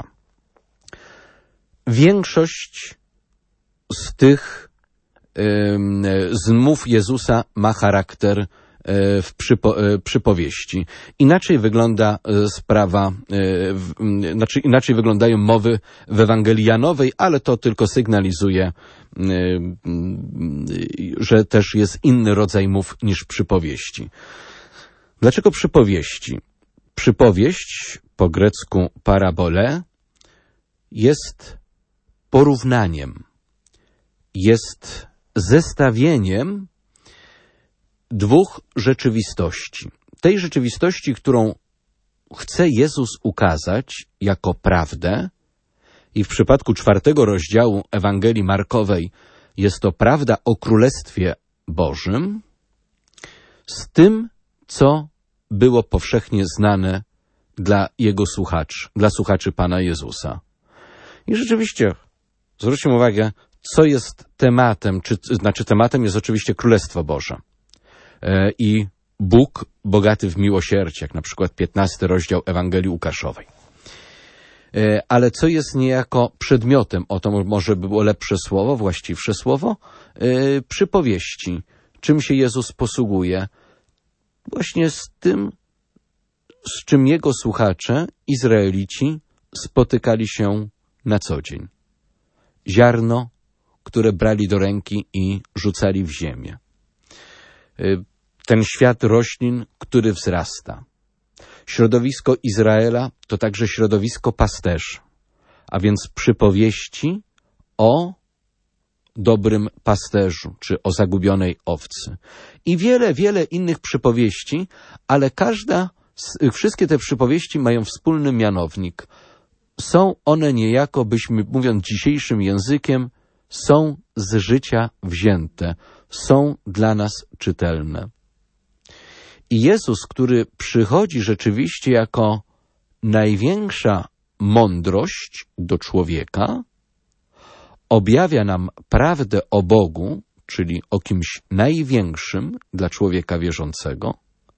Większość z tych y, zmów Jezusa ma charakter y, w przypo, y, przypowieści. Inaczej wygląda y, sprawa, y, w, y, znaczy inaczej wyglądają mowy w Ewangelii Janowej, ale to tylko sygnalizuje, że też jest inny rodzaj mów niż przypowieści. Dlaczego przypowieści? Przypowieść, po grecku parabole, jest porównaniem, jest zestawieniem dwóch rzeczywistości. Tej rzeczywistości, którą chce Jezus ukazać jako prawdę, i w przypadku czwartego rozdziału Ewangelii Markowej jest to prawda o Królestwie Bożym, z tym, co było powszechnie znane dla jego słuchaczy, dla słuchaczy Pana Jezusa. I rzeczywiście, zwróćmy uwagę, co jest tematem, czy, znaczy tematem jest oczywiście Królestwo Boże. E, I Bóg bogaty w miłosierdzie, jak na przykład piętnasty rozdział Ewangelii Łukaszowej. Ale co jest niejako przedmiotem, o to może by było lepsze słowo, właściwsze słowo, yy, przypowieści. Czym się Jezus posługuje? Właśnie z tym, z czym jego słuchacze, Izraelici, spotykali się na co dzień. Ziarno, które brali do ręki i rzucali w ziemię. Yy, ten świat roślin, który wzrasta. Środowisko Izraela to także środowisko pasterzy, a więc przypowieści o dobrym pasterzu, czy o zagubionej owcy. I wiele, wiele innych przypowieści, ale każda, wszystkie te przypowieści mają wspólny mianownik. Są one niejako, byśmy mówiąc dzisiejszym językiem, są z życia wzięte, są dla nas czytelne. I Jezus, który przychodzi rzeczywiście jako największa mądrość do człowieka, objawia nam prawdę o Bogu, czyli o kimś największym dla człowieka wierzącego,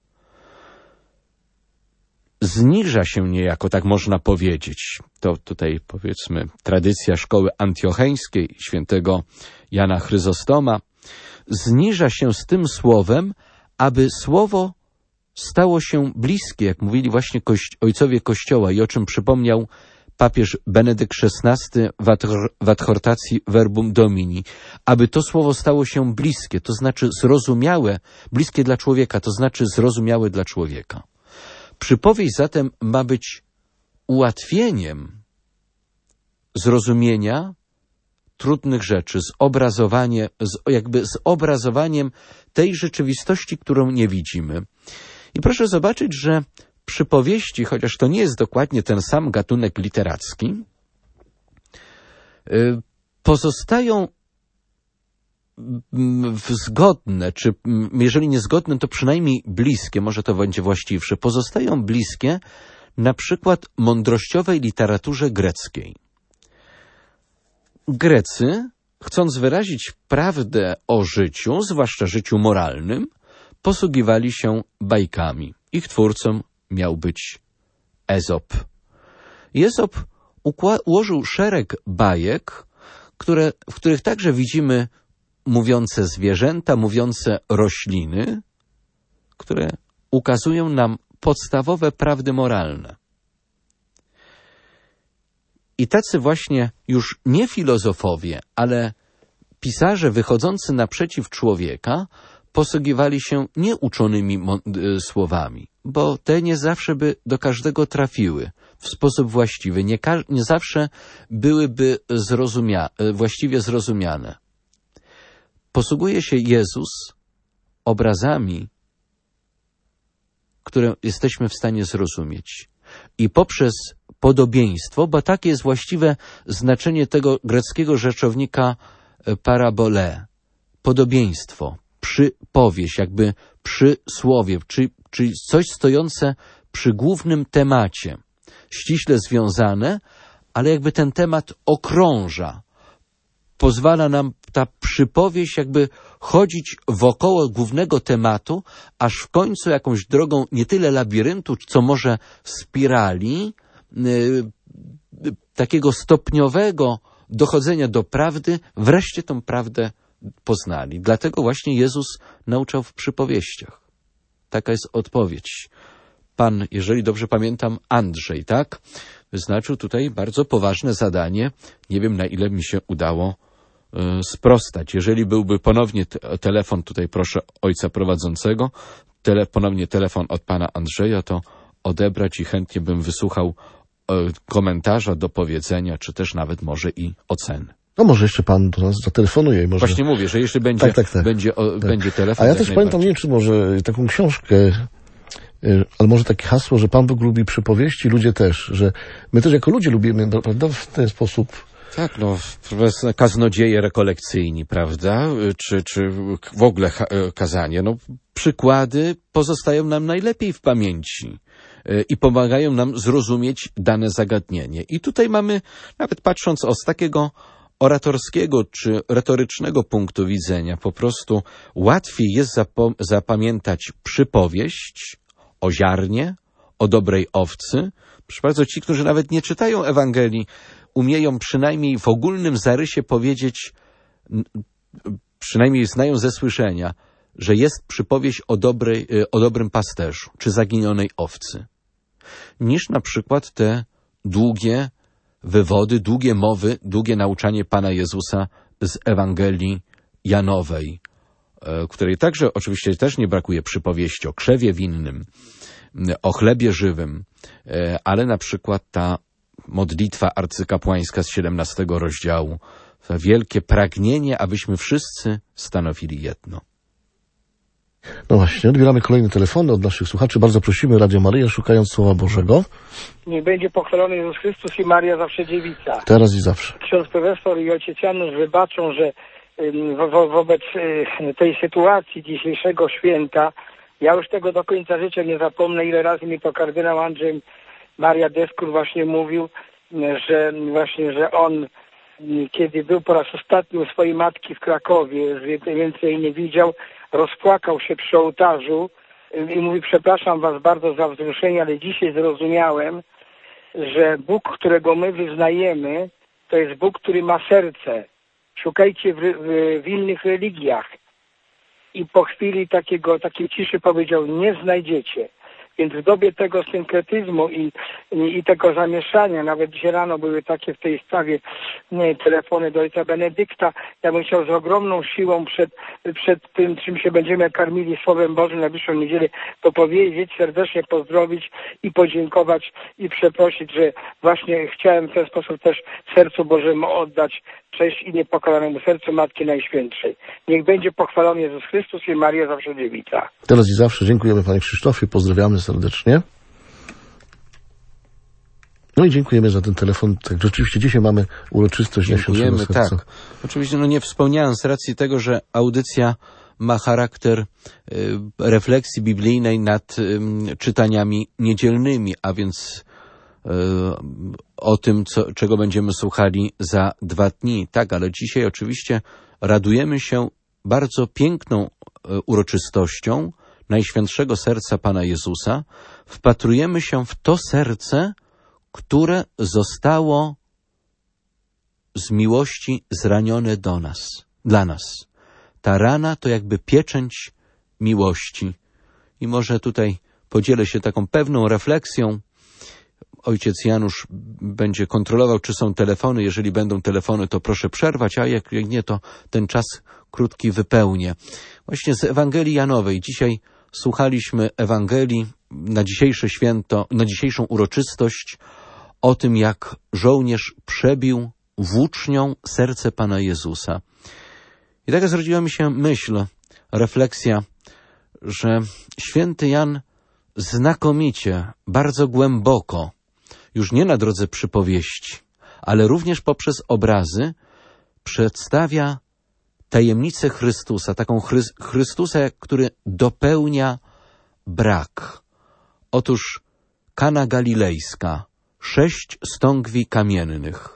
zniża się niejako, tak można powiedzieć. To tutaj, powiedzmy, tradycja szkoły antiocheńskiej świętego Jana Chryzostoma, zniża się z tym słowem, aby słowo stało się bliskie, jak mówili właśnie kości- ojcowie Kościoła i o czym przypomniał papież Benedykt szesnasty w adhor- w adhortacji Verbum Domini, aby to słowo stało się bliskie, to znaczy zrozumiałe, bliskie dla człowieka, to znaczy zrozumiałe dla człowieka. Przypowieść zatem ma być ułatwieniem zrozumienia trudnych rzeczy, zobrazowanie, z, jakby zobrazowaniem tej rzeczywistości, którą nie widzimy. I proszę zobaczyć, że przypowieści, chociaż to nie jest dokładnie ten sam gatunek literacki, pozostają zgodne, czy jeżeli nie zgodne, to przynajmniej bliskie, może to będzie właściwsze, pozostają bliskie na przykład mądrościowej literaturze greckiej. Grecy, chcąc wyrazić prawdę o życiu, zwłaszcza życiu moralnym, posługiwali się bajkami. Ich twórcą miał być Ezop. I Ezop ukła- ułożył szereg bajek, które, w których także widzimy mówiące zwierzęta, mówiące rośliny, które ukazują nam podstawowe prawdy moralne. I tacy właśnie już nie filozofowie, ale pisarze wychodzący naprzeciw człowieka posługiwali się nieuczonymi słowami, bo te nie zawsze by do każdego trafiły w sposób właściwy, nie, nie zawsze byłyby zrozumia właściwie zrozumiane. Posługuje się Jezus obrazami, które jesteśmy w stanie zrozumieć. I poprzez podobieństwo, bo takie jest właściwe znaczenie tego greckiego rzeczownika parabole, podobieństwo, przypowieść, jakby przysłowie, czyli, czyli coś stojące przy głównym temacie, ściśle związane, ale jakby ten temat okrąża. Pozwala nam ta przypowieść jakby chodzić wokoło głównego tematu, aż w końcu jakąś drogą nie tyle labiryntu, co może spirali, yy, takiego stopniowego dochodzenia do prawdy, wreszcie tą prawdę poznali. Dlatego właśnie Jezus nauczał w przypowieściach. Taka jest odpowiedź. Pan, jeżeli dobrze pamiętam, Andrzej, tak? Wyznaczył tutaj bardzo poważne zadanie. Nie wiem, na ile mi się udało y, sprostać. Jeżeli byłby ponownie te telefon, tutaj proszę ojca prowadzącego, tele, ponownie telefon od pana Andrzeja, to odebrać i chętnie bym wysłuchał y, komentarza do powiedzenia, czy też nawet może i oceny. No może jeszcze pan do nas zatelefonuje. I może... Właśnie mówię, że jeśli będzie, tak, tak, tak. będzie, o, tak. będzie telefon... A ja też pamiętam, nie wiem, czy może taką książkę, ale może takie hasło, że Pan Bóg lubi przypowieści, ludzie też, że my też jako ludzie lubimy, prawda, w ten sposób. Tak, no, kaznodzieje rekolekcyjni, prawda, czy, czy w ogóle kazanie, no, przykłady pozostają nam najlepiej w pamięci i pomagają nam zrozumieć dane zagadnienie. I tutaj mamy, nawet patrząc z takiego oratorskiego czy retorycznego punktu widzenia, po prostu łatwiej jest zapo- zapamiętać przypowieść o ziarnie, o dobrej owcy. Proszę bardzo, ci, którzy nawet nie czytają Ewangelii, umieją przynajmniej w ogólnym zarysie powiedzieć, przynajmniej znają ze słyszenia, że jest przypowieść o, dobrej, o dobrym pasterzu, czy zaginionej owcy, niż na przykład te długie wywody, długie mowy, długie nauczanie Pana Jezusa z Ewangelii Janowej, której także oczywiście też nie brakuje przypowieści o krzewie winnym, o chlebie żywym, ale na przykład ta modlitwa arcykapłańska z siedemnastego rozdziału, to wielkie pragnienie, abyśmy wszyscy stanowili jedno. No właśnie, odbieramy kolejne telefony od naszych słuchaczy. Bardzo prosimy, Radio Maryja, szukając Słowa Bożego. Niech będzie pochwalony Jezus Chrystus i Maria zawsze dziewica. Teraz i zawsze. Ksiądz profesor i ojciec Janusz wybaczą, że wo wo wobec tej sytuacji dzisiejszego święta, ja już tego do końca życia nie zapomnę, ile razy mi to kardynał Andrzej Maria Deskur właśnie mówił, że właśnie, że on, kiedy był po raz ostatni u swojej matki w Krakowie, że więcej nie widział, rozpłakał się przy ołtarzu i mówi: przepraszam was bardzo za wzruszenie, ale dzisiaj zrozumiałem, że Bóg, którego my wyznajemy, to jest Bóg, który ma serce. Szukajcie w, w, w innych religiach. I po chwili takiego, takiej ciszy powiedział: nie znajdziecie. Więc w dobie tego synkretyzmu i, i, i tego zamieszania, nawet dzisiaj rano były takie w tej sprawie nie, telefony do ojca Benedykta, ja bym chciał z ogromną siłą przed, przed tym, czym się będziemy karmili Słowem Bożym najbliższą niedzielę, to powiedzieć, serdecznie pozdrowić i podziękować i przeprosić, że właśnie chciałem w ten sposób też sercu Bożemu oddać cześć i niepokalanemu sercu Matki Najświętszej. Niech będzie pochwalony Jezus Chrystus i Maria zawsze dziewica. Teraz i zawsze dziękujemy Panie Krzysztofie, pozdrawiamy serdecznie. No i dziękujemy za ten telefon. Tak, rzeczywiście dzisiaj mamy uroczystość Najświętszego Serca. Tak. Oczywiście no nie wspomniałem z racji tego, że audycja ma charakter y, refleksji biblijnej nad y, czytaniami niedzielnymi, a więc y, o tym, co, czego będziemy słuchali za dwa dni. Tak, ale dzisiaj oczywiście radujemy się bardzo piękną y, uroczystością Najświętszego Serca Pana Jezusa. Wpatrujemy się w to serce, które zostało z miłości zranione do nas, dla nas. Ta rana to jakby pieczęć miłości. I może tutaj podzielę się taką pewną refleksją, ojciec Janusz będzie kontrolował, czy są telefony. Jeżeli będą telefony, to proszę przerwać, a jak nie, to ten czas krótki wypełnię. Właśnie z Ewangelii Janowej. Dzisiaj słuchaliśmy Ewangelii na dzisiejsze święto, na dzisiejszą uroczystość o tym, jak żołnierz przebił włócznią serce Pana Jezusa. I taka zrodziła mi się myśl, refleksja, że święty Jan znakomicie, bardzo głęboko, już nie na drodze przypowieści, ale również poprzez obrazy przedstawia tajemnicę Chrystusa, taką Chry- Chrystusa, który dopełnia brak. Otóż Kana Galilejska, sześć stągwi kamiennych,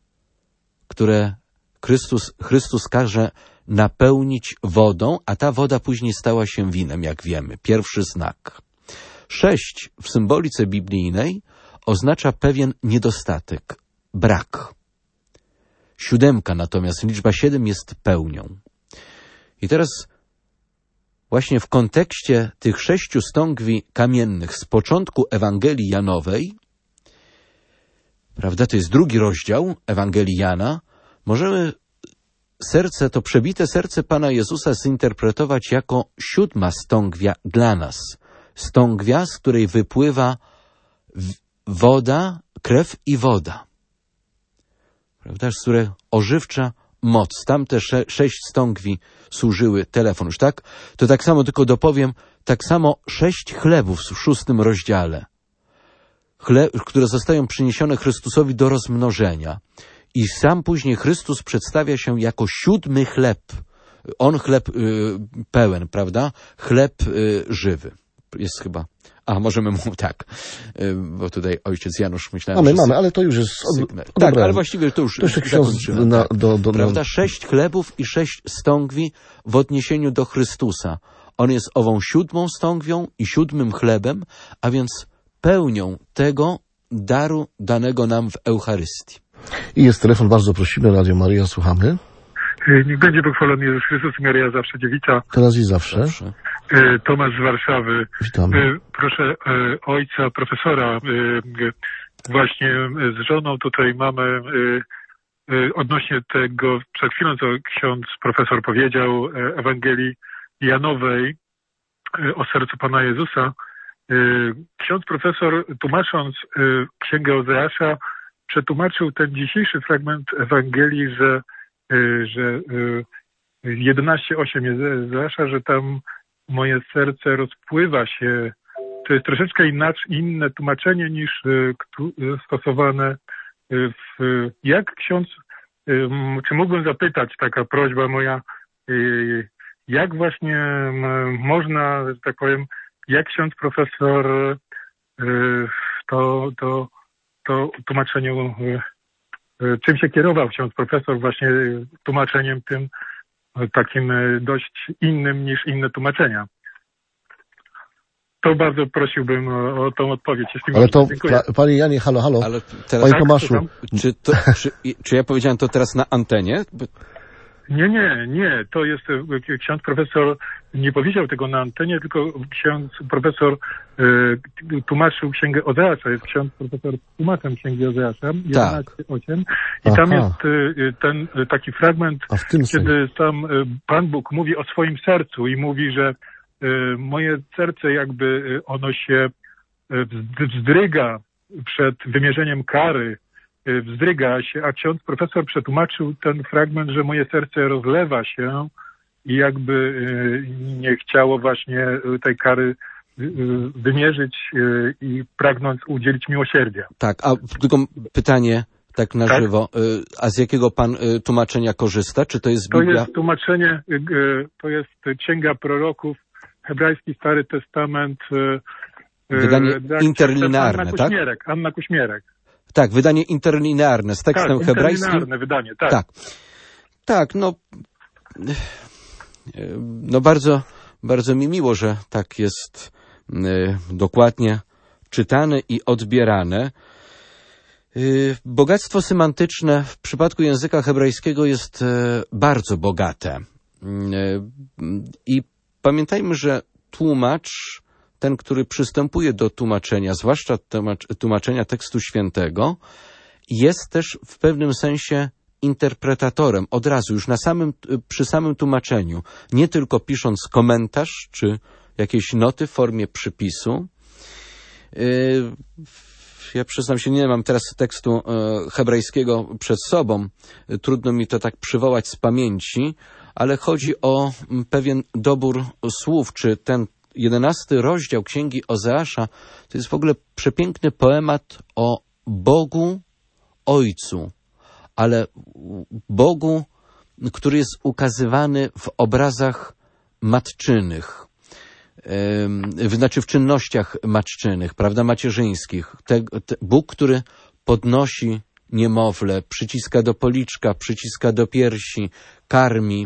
które Chrystus, Chrystus każe napełnić wodą, a ta woda później stała się winem, jak wiemy. Pierwszy znak. Sześć w symbolice biblijnej oznacza pewien niedostatek, brak. Siódemka natomiast, liczba siedem jest pełnią. I teraz właśnie w kontekście tych sześciu stągwi kamiennych z początku Ewangelii Janowej, prawda, to jest drugi rozdział Ewangelii Jana, możemy serce, to przebite serce Pana Jezusa zinterpretować jako siódma stągwia dla nas. Stągwia, z której wypływa woda, krew i woda. Prawda, z której ożywcza moc. Tamte sze, sześć stągwi służyły telefon. Już tak? To tak samo, tylko dopowiem, tak samo sześć chlebów w szóstym rozdziale, Chle, które zostają przyniesione Chrystusowi do rozmnożenia. I sam później Chrystus przedstawia się jako siódmy chleb. On chleb y, pełen, prawda? Chleb y, żywy. Jest chyba... A, możemy mu tak, y, bo tutaj ojciec Janusz myślałem, mamy, że... mamy, ale to już jest... Od... Tak, ale właściwie to już to jeszcze ksiądz na, tak. do, do, Prawda? Sześć chlebów i sześć stągwi w odniesieniu do Chrystusa. On jest ową siódmą stągwią i siódmym chlebem, a więc pełnią tego daru danego nam w Eucharystii. I jest telefon, bardzo prosimy, Radio Maryja, słuchamy. Niech będzie pochwalony Jezus Chrystus, Maryja zawsze dziewica. Teraz i zawsze. zawsze. Tomasz z Warszawy. Witamy. Proszę ojca profesora, właśnie z żoną tutaj mamy odnośnie tego, przed chwilą co ksiądz profesor powiedział, Ewangelii Janowej o sercu Pana Jezusa. Ksiądz profesor, tłumacząc Księgę Ozeasza, przetłumaczył ten dzisiejszy fragment Ewangelii, że, że jedenaście osiem Ozeasza, że tam moje serce rozpływa się. To jest troszeczkę inaczej, inne tłumaczenie niż stosowane w... Jak ksiądz, czy mógłbym zapytać, taka prośba moja, jak właśnie można, że tak powiem, jak ksiądz profesor to, to, to tłumaczeniu, czym się kierował ksiądz profesor właśnie tłumaczeniem tym takim dość innym niż inne tłumaczenia. To bardzo prosiłbym o, o tą odpowiedź. Jeśli Ale to, dziękuję. pa, panie Janie, halo, halo. Ale teraz, Panie tak, Tomaszu. czy, to, czy, czy ja powiedziałem to teraz na antenie? Nie, nie, nie. To jest, ksiądz profesor nie powiedział tego na antenie, tylko ksiądz profesor y, tłumaczył Księgę Ozeasza. Jest ksiądz profesor tłumaczem Księgi Ozeasza, jedenaście osiem. I Aha. tam jest y, ten y, taki fragment, A w tym kiedy tam y, Pan Bóg mówi o swoim sercu i mówi, że y, moje serce jakby y, ono się y, wzdryga przed wymierzeniem kary, wzdryga się, a ksiądz profesor przetłumaczył ten fragment, że moje serce rozlewa się i jakby nie chciało właśnie tej kary wymierzyć i pragnąc udzielić miłosierdzia. Tak, a tylko pytanie tak na tak? żywo, a z jakiego pan tłumaczenia korzysta? Czy to jest Biblia? To jest tłumaczenie, to jest Księga Proroków, hebrajski Stary Testament. Wydanie interlinearne, Anna tak? Kuśmierek, Anna Kuśmierek. Tak, wydanie interlinearne z tekstem tak, hebrajskim. Interlinearne wydanie, tak. Tak, tak, no, no bardzo, bardzo mi miło, że tak jest y, dokładnie czytane i odbierane. Y, bogactwo semantyczne w przypadku języka hebrajskiego jest y, bardzo bogate. Y, I pamiętajmy, że tłumacz ten, który przystępuje do tłumaczenia, zwłaszcza tłumaczenia tekstu świętego, jest też w pewnym sensie interpretatorem od razu, już na samym, przy samym tłumaczeniu, nie tylko pisząc komentarz czy jakieś noty w formie przypisu. Ja przyznam się, nie mam teraz tekstu hebrajskiego przed sobą, trudno mi to tak przywołać z pamięci, ale chodzi o pewien dobór słów, czy ten jedenasty rozdział Księgi Ozeasza to jest w ogóle przepiękny poemat o Bogu Ojcu, ale Bogu, który jest ukazywany w obrazach matczynych, yy, znaczy w czynnościach matczynych, prawda, macierzyńskich. Te, te, Bóg, który podnosi niemowlę, przyciska do policzka, przyciska do piersi, karmi.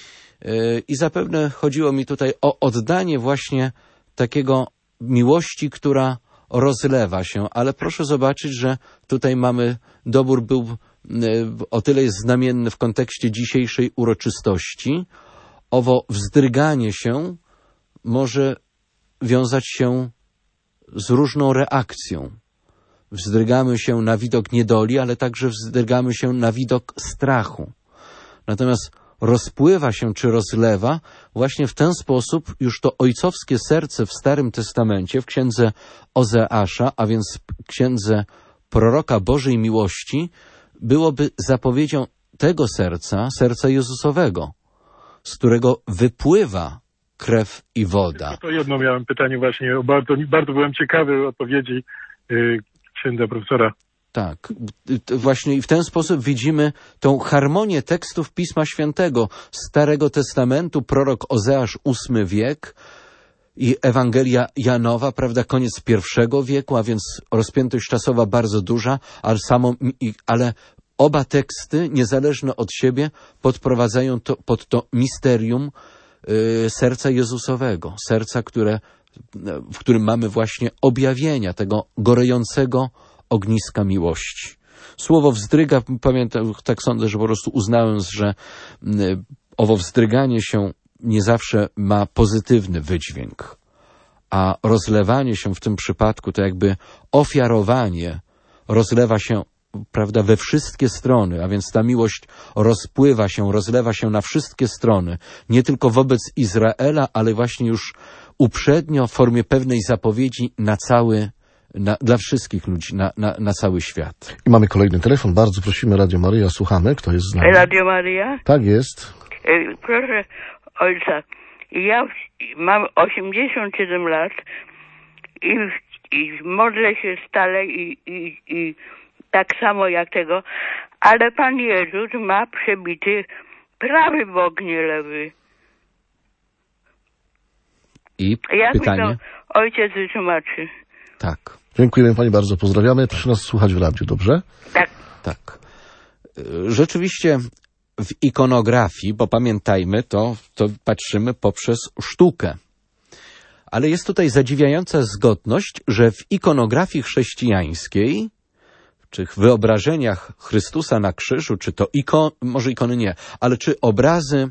Yy, I zapewne chodziło mi tutaj o oddanie właśnie takiego miłości, która rozlewa się, ale proszę zobaczyć, że tutaj mamy, dobór był o tyle jest znamienny w kontekście dzisiejszej uroczystości. Owo wzdryganie się może wiązać się z różną reakcją. Wzdrygamy się na widok niedoli, ale także wzdrygamy się na widok strachu. Natomiast rozpływa się czy rozlewa właśnie w ten sposób już to ojcowskie serce w Starym Testamencie, w księdze Ozeasza, a więc w księdze proroka Bożej Miłości, byłoby zapowiedzią tego serca, serca Jezusowego, z którego wypływa krew i woda. To jedno miałem pytanie właśnie, bardzo, bardzo byłem ciekawy odpowiedzi yy, księdza profesora. Tak, właśnie i w ten sposób widzimy tą harmonię tekstów Pisma Świętego, Starego Testamentu, prorok Ozeasz, ósmy wiek i Ewangelia Janowa, prawda, koniec pierwszego wieku, a więc rozpiętość czasowa bardzo duża, ale, samo, ale oba teksty, niezależne od siebie, podprowadzają to, pod to misterium y, serca Jezusowego, serca, które, w którym mamy właśnie objawienia tego gorejącego ogniska miłości. Słowo wzdryga, pamiętam, tak sądzę, że po prostu uznałem, że y, owo wzdryganie się nie zawsze ma pozytywny wydźwięk, a rozlewanie się w tym przypadku, to jakby ofiarowanie rozlewa się, prawda, we wszystkie strony, a więc ta miłość rozpływa się, rozlewa się na wszystkie strony, nie tylko wobec Izraela, ale właśnie już uprzednio w formie pewnej zapowiedzi na cały, na, dla wszystkich ludzi, na, na, na cały świat. I mamy kolejny telefon, bardzo prosimy, Radio Maryja, słuchamy, kto jest z nami? Radio Maryja? Tak jest. Proszę ojca, ja mam osiemdziesiąt siedem lat i, i modlę się stale i, i, i tak samo jak tego, ale Pan Jezus ma przebity prawy bok, nie lewy. I jak pytanie? mi to ojciec wytłumaczy? Tak. Dziękujemy pani bardzo, pozdrawiamy. Proszę nas słuchać w radiu, dobrze? Tak. Tak. Rzeczywiście w ikonografii, bo pamiętajmy, to, to patrzymy poprzez sztukę. Ale jest tutaj zadziwiająca zgodność, że w ikonografii chrześcijańskiej, czy w wyobrażeniach Chrystusa na krzyżu, czy to ikon, może ikony nie, ale czy obrazy,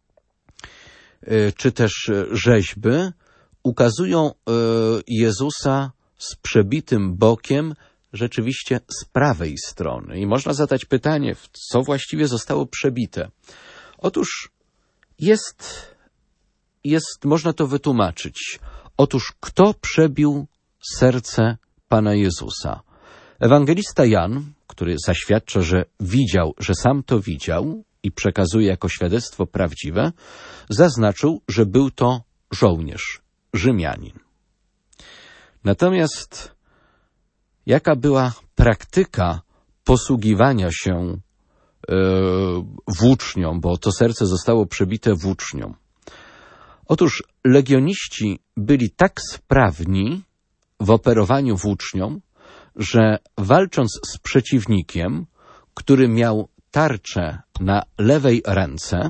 czy też rzeźby ukazują Jezusa z przebitym bokiem rzeczywiście z prawej strony. I można zadać pytanie, co właściwie zostało przebite. Otóż jest, jest, można to wytłumaczyć. Otóż kto przebił serce Pana Jezusa? Ewangelista Jan, który zaświadcza, że widział, że sam to widział i przekazuje jako świadectwo prawdziwe, zaznaczył, że był to żołnierz, Rzymianin. Natomiast jaka była praktyka posługiwania się yy, włócznią, bo to serce zostało przebite włócznią? Otóż legioniści byli tak sprawni w operowaniu włócznią, że walcząc z przeciwnikiem, który miał tarczę na lewej ręce,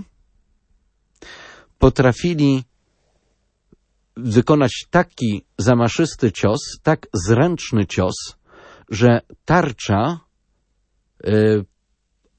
potrafili wykonać taki zamaszysty cios, tak zręczny cios, że tarcza y,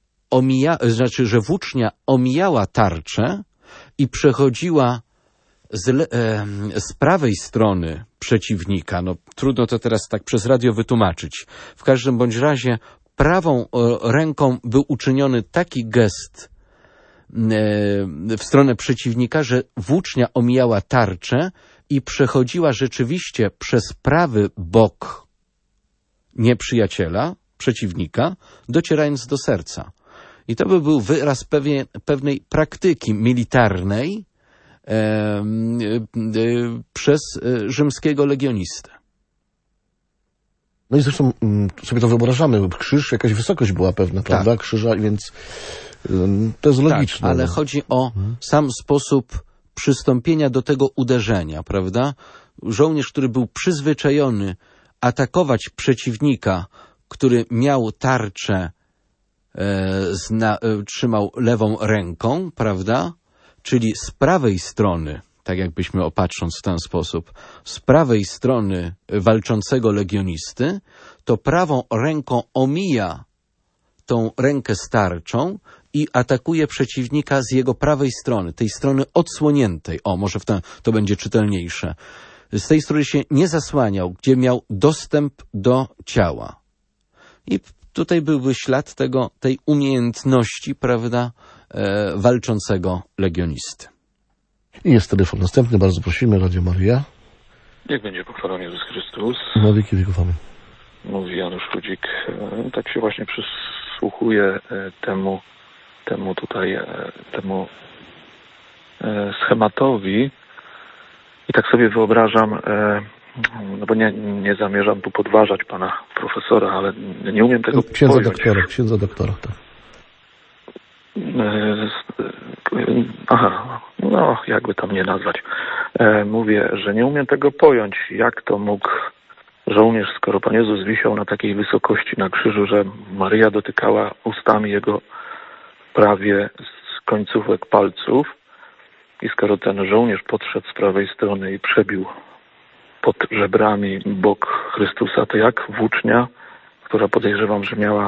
omija, znaczy, że włócznia omijała tarczę i przechodziła z, le, e, z prawej strony przeciwnika, no trudno to teraz tak przez radio wytłumaczyć, w każdym bądź razie prawą e, ręką był uczyniony taki gest e, w stronę przeciwnika, że włócznia omijała tarczę i przechodziła rzeczywiście przez prawy bok nieprzyjaciela, przeciwnika, docierając do serca. I to by był wyraz pewien, pewnej praktyki militarnej e, e, przez e, rzymskiego legionistę. No i zresztą m, sobie to wyobrażamy. Krzyż, jakaś wysokość była pewna, prawda? Tak. Krzyża, więc y, to jest logiczne. Tak, ale chodzi o sam sposób przystąpienia do tego uderzenia, prawda? Żołnierz, który był przyzwyczajony atakować przeciwnika, który miał tarczę, e, zna, e, trzymał lewą ręką, prawda? Czyli z prawej strony, tak jakbyśmy opatrząc w ten sposób, z prawej strony walczącego legionisty, to prawą ręką omija tą rękę z tarczą i atakuje przeciwnika z jego prawej strony, tej strony odsłoniętej. O, może w ten, to będzie czytelniejsze. Z tej strony się nie zasłaniał, gdzie miał dostęp do ciała. I tutaj byłby ślad tego, tej umiejętności, prawda, e, walczącego legionisty. I jest telefon następny, bardzo prosimy, Radio Maryja. Niech będzie pochwalony Jezus Chrystus. Na wieki wieków amen. Mówi Janusz Chudzik. Tak się właśnie przysłuchuję temu, temu tutaj, temu schematowi i tak sobie wyobrażam, no bo nie, nie zamierzam tu podważać pana profesora, ale nie umiem tego księdza pojąć. doktora, księdza doktora, tak. Aha, no jakby tam nie nazwać. Mówię, że nie umiem tego pojąć, jak to mógł żołnierz, skoro Pan Jezus wisiał na takiej wysokości na krzyżu, że Maryja dotykała ustami Jego prawie z końcówek palców i skoro ten żołnierz podszedł z prawej strony i przebił pod żebrami bok Chrystusa, to jak włócznia, która podejrzewam, że miała,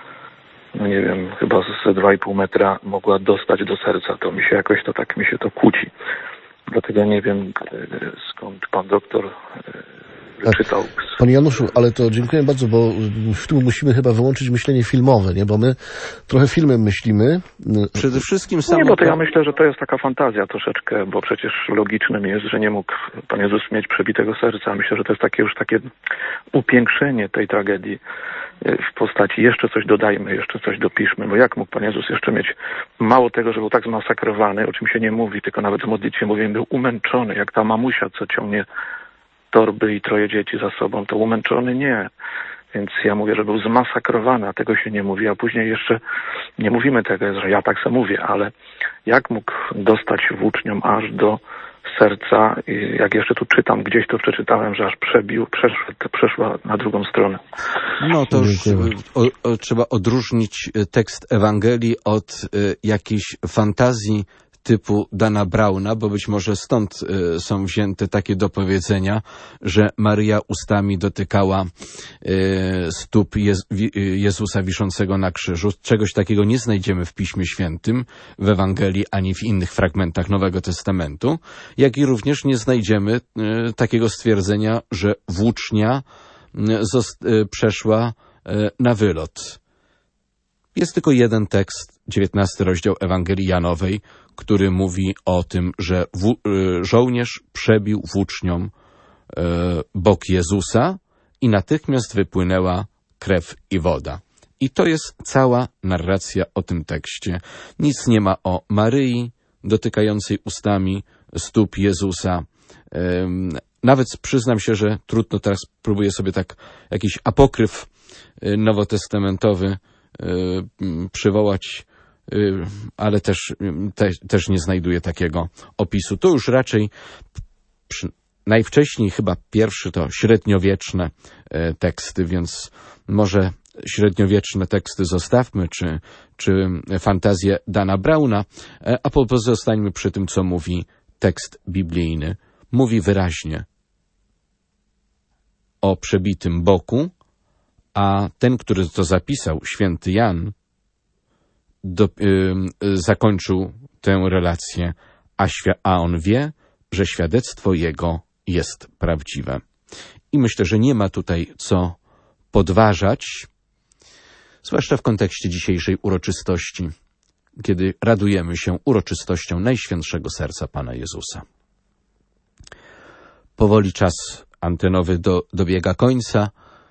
no nie wiem, chyba ze dwa i pół metra, mogła dostać do serca, to mi się jakoś to tak mi się to kłóci. Dlatego nie wiem, skąd Pan doktor wyczytał. Panie Januszu, ale to dziękuję bardzo, bo w tym musimy chyba wyłączyć myślenie filmowe, nie? Bo my trochę filmem myślimy. Przede wszystkim samo... Nie, bo to ja myślę, że to jest taka fantazja troszeczkę, bo przecież logicznym jest, że nie mógł Pan Jezus mieć przebitego serca. Myślę, że to jest takie już takie upiększenie tej tragedii w postaci jeszcze coś dodajmy, jeszcze coś dopiszmy, bo jak mógł Pan Jezus jeszcze mieć mało tego, że był tak zmasakrowany, o czym się nie mówi, tylko nawet w modlitwie mówimy, był umęczony, jak ta mamusia, co ciągnie torby i troje dzieci za sobą, to umęczony nie. Więc ja mówię, że był zmasakrowany, a tego się nie mówi, a później jeszcze nie mówimy tego, że ja tak sobie mówię, ale jak mógł dostać włóczniom aż do serca, i jak jeszcze tu czytam, gdzieś to przeczytałem, że aż przebił, przeszła, przeszła na drugą stronę. No to już o, o, trzeba odróżnić tekst Ewangelii od y, jakiejś fantazji typu Dana Browna, bo być może stąd y, są wzięte takie dopowiedzenia, że Maryja ustami dotykała y, stóp Jez, Jezusa wiszącego na krzyżu. Czegoś takiego nie znajdziemy w Piśmie Świętym, w Ewangelii, ani w innych fragmentach Nowego Testamentu, jak i również nie znajdziemy y, takiego stwierdzenia, że włócznia y, zost, y, przeszła y, na wylot. Jest tylko jeden tekst, dziewiętnasty rozdział Ewangelii Janowej, który mówi o tym, że w, y, żołnierz przebił włócznią y, bok Jezusa i natychmiast wypłynęła krew i woda. I to jest cała narracja o tym tekście. Nic nie ma o Maryi dotykającej ustami stóp Jezusa. Y, nawet przyznam się, że trudno teraz, próbuję sobie tak jakiś apokryf y, nowotestamentowy y, przywołać, ale też, te, też nie znajduję takiego opisu. To już raczej przy, najwcześniej chyba pierwszy to średniowieczne e, teksty, więc może średniowieczne teksty zostawmy, czy, czy fantazję Dana Browna, e, a pozostańmy przy tym, co mówi tekst biblijny. Mówi wyraźnie o przebitym boku, a ten, który to zapisał, święty Jan, Do, y, zakończył tę relację, a, świ- a on wie, że świadectwo jego jest prawdziwe. I myślę, że nie ma tutaj co podważać, zwłaszcza w kontekście dzisiejszej uroczystości, kiedy radujemy się uroczystością Najświętszego Serca Pana Jezusa. Powoli czas antenowy do, dobiega końca.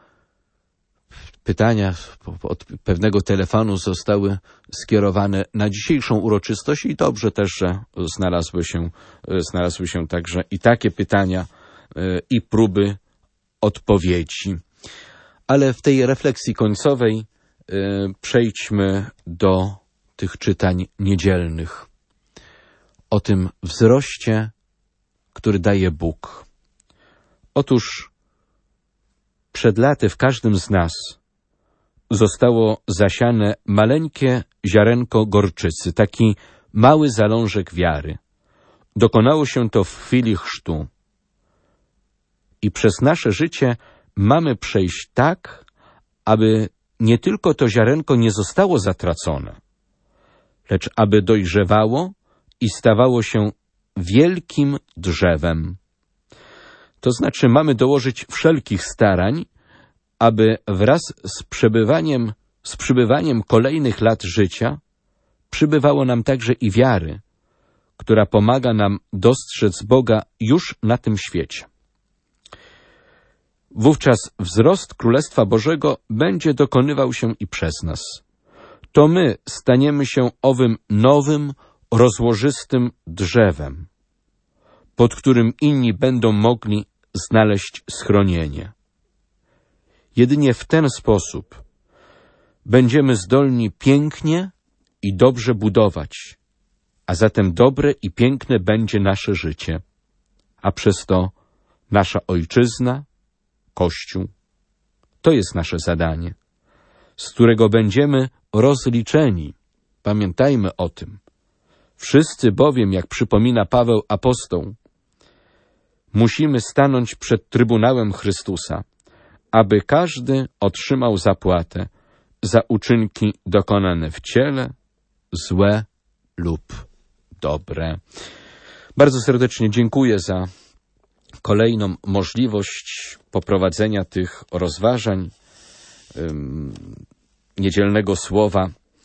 Pytania od pewnego telefonu zostały skierowane na dzisiejszą uroczystość i dobrze też, że znalazły się, znalazły się także i takie pytania i próby odpowiedzi. Ale w tej refleksji końcowej przejdźmy do tych czytań niedzielnych. O tym wzroście, który daje Bóg. Otóż przed laty w każdym z nas zostało zasiane maleńkie ziarenko gorczycy, taki mały zalążek wiary. Dokonało się to w chwili chrztu. I przez nasze życie mamy przejść tak, aby nie tylko to ziarenko nie zostało zatracone, lecz aby dojrzewało i stawało się wielkim drzewem. To znaczy mamy dołożyć wszelkich starań, aby wraz z przebywaniem, z przybywaniem kolejnych lat życia przybywało nam także i wiary, która pomaga nam dostrzec Boga już na tym świecie. Wówczas wzrost Królestwa Bożego będzie dokonywał się i przez nas. To my staniemy się owym nowym, rozłożystym drzewem, pod którym inni będą mogli znaleźć schronienie. Jedynie w ten sposób będziemy zdolni pięknie i dobrze budować, a zatem dobre i piękne będzie nasze życie, a przez to nasza ojczyzna, Kościół. To jest nasze zadanie, z którego będziemy rozliczeni. Pamiętajmy o tym. Wszyscy bowiem, jak przypomina Paweł apostoł, musimy stanąć przed Trybunałem Chrystusa, aby każdy otrzymał zapłatę za uczynki dokonane w ciele, złe lub dobre. Bardzo serdecznie dziękuję za kolejną możliwość poprowadzenia tych rozważań, um, niedzielnego słowa,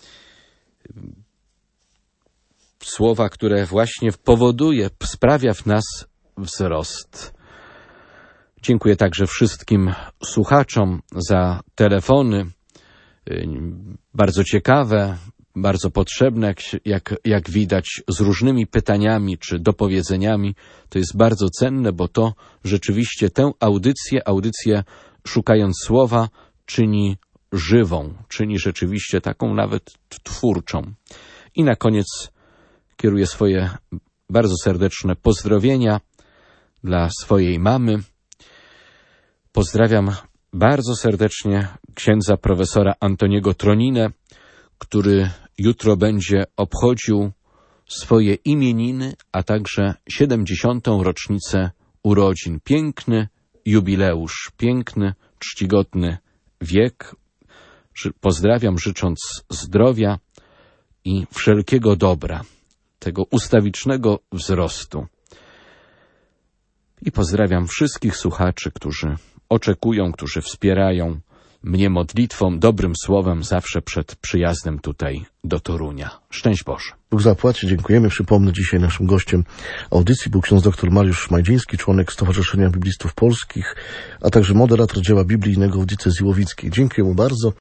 słowa, które właśnie powoduje, sprawia w nas wzrost. Dziękuję także wszystkim słuchaczom za telefony, bardzo ciekawe, bardzo potrzebne, jak, jak, jak widać, z różnymi pytaniami czy dopowiedzeniami. To jest bardzo cenne, bo to rzeczywiście tę audycję, audycję Szukając Słowa czyni żywą, czyni rzeczywiście taką nawet twórczą. I na koniec kieruję swoje bardzo serdeczne pozdrowienia dla swojej mamy. Pozdrawiam bardzo serdecznie księdza profesora Antoniego Troninę, który jutro będzie obchodził swoje imieniny, a także siedemdziesiątą rocznicę urodzin. Piękny jubileusz, piękny, czcigodny wiek. Pozdrawiam, życząc zdrowia i wszelkiego dobra, tego ustawicznego wzrostu. I pozdrawiam wszystkich słuchaczy, którzy oczekują, którzy wspierają mnie modlitwą, dobrym słowem zawsze przed przyjazdem tutaj do Torunia. Szczęść Boże. Bóg zapłaci, dziękujemy. Przypomnę, dzisiaj naszym gościem audycji był ksiądz dr Mariusz Majdziński, członek Stowarzyszenia Biblistów Polskich, a także moderator dzieła biblijnego w diecezji łowickiej. Dziękuję mu bardzo.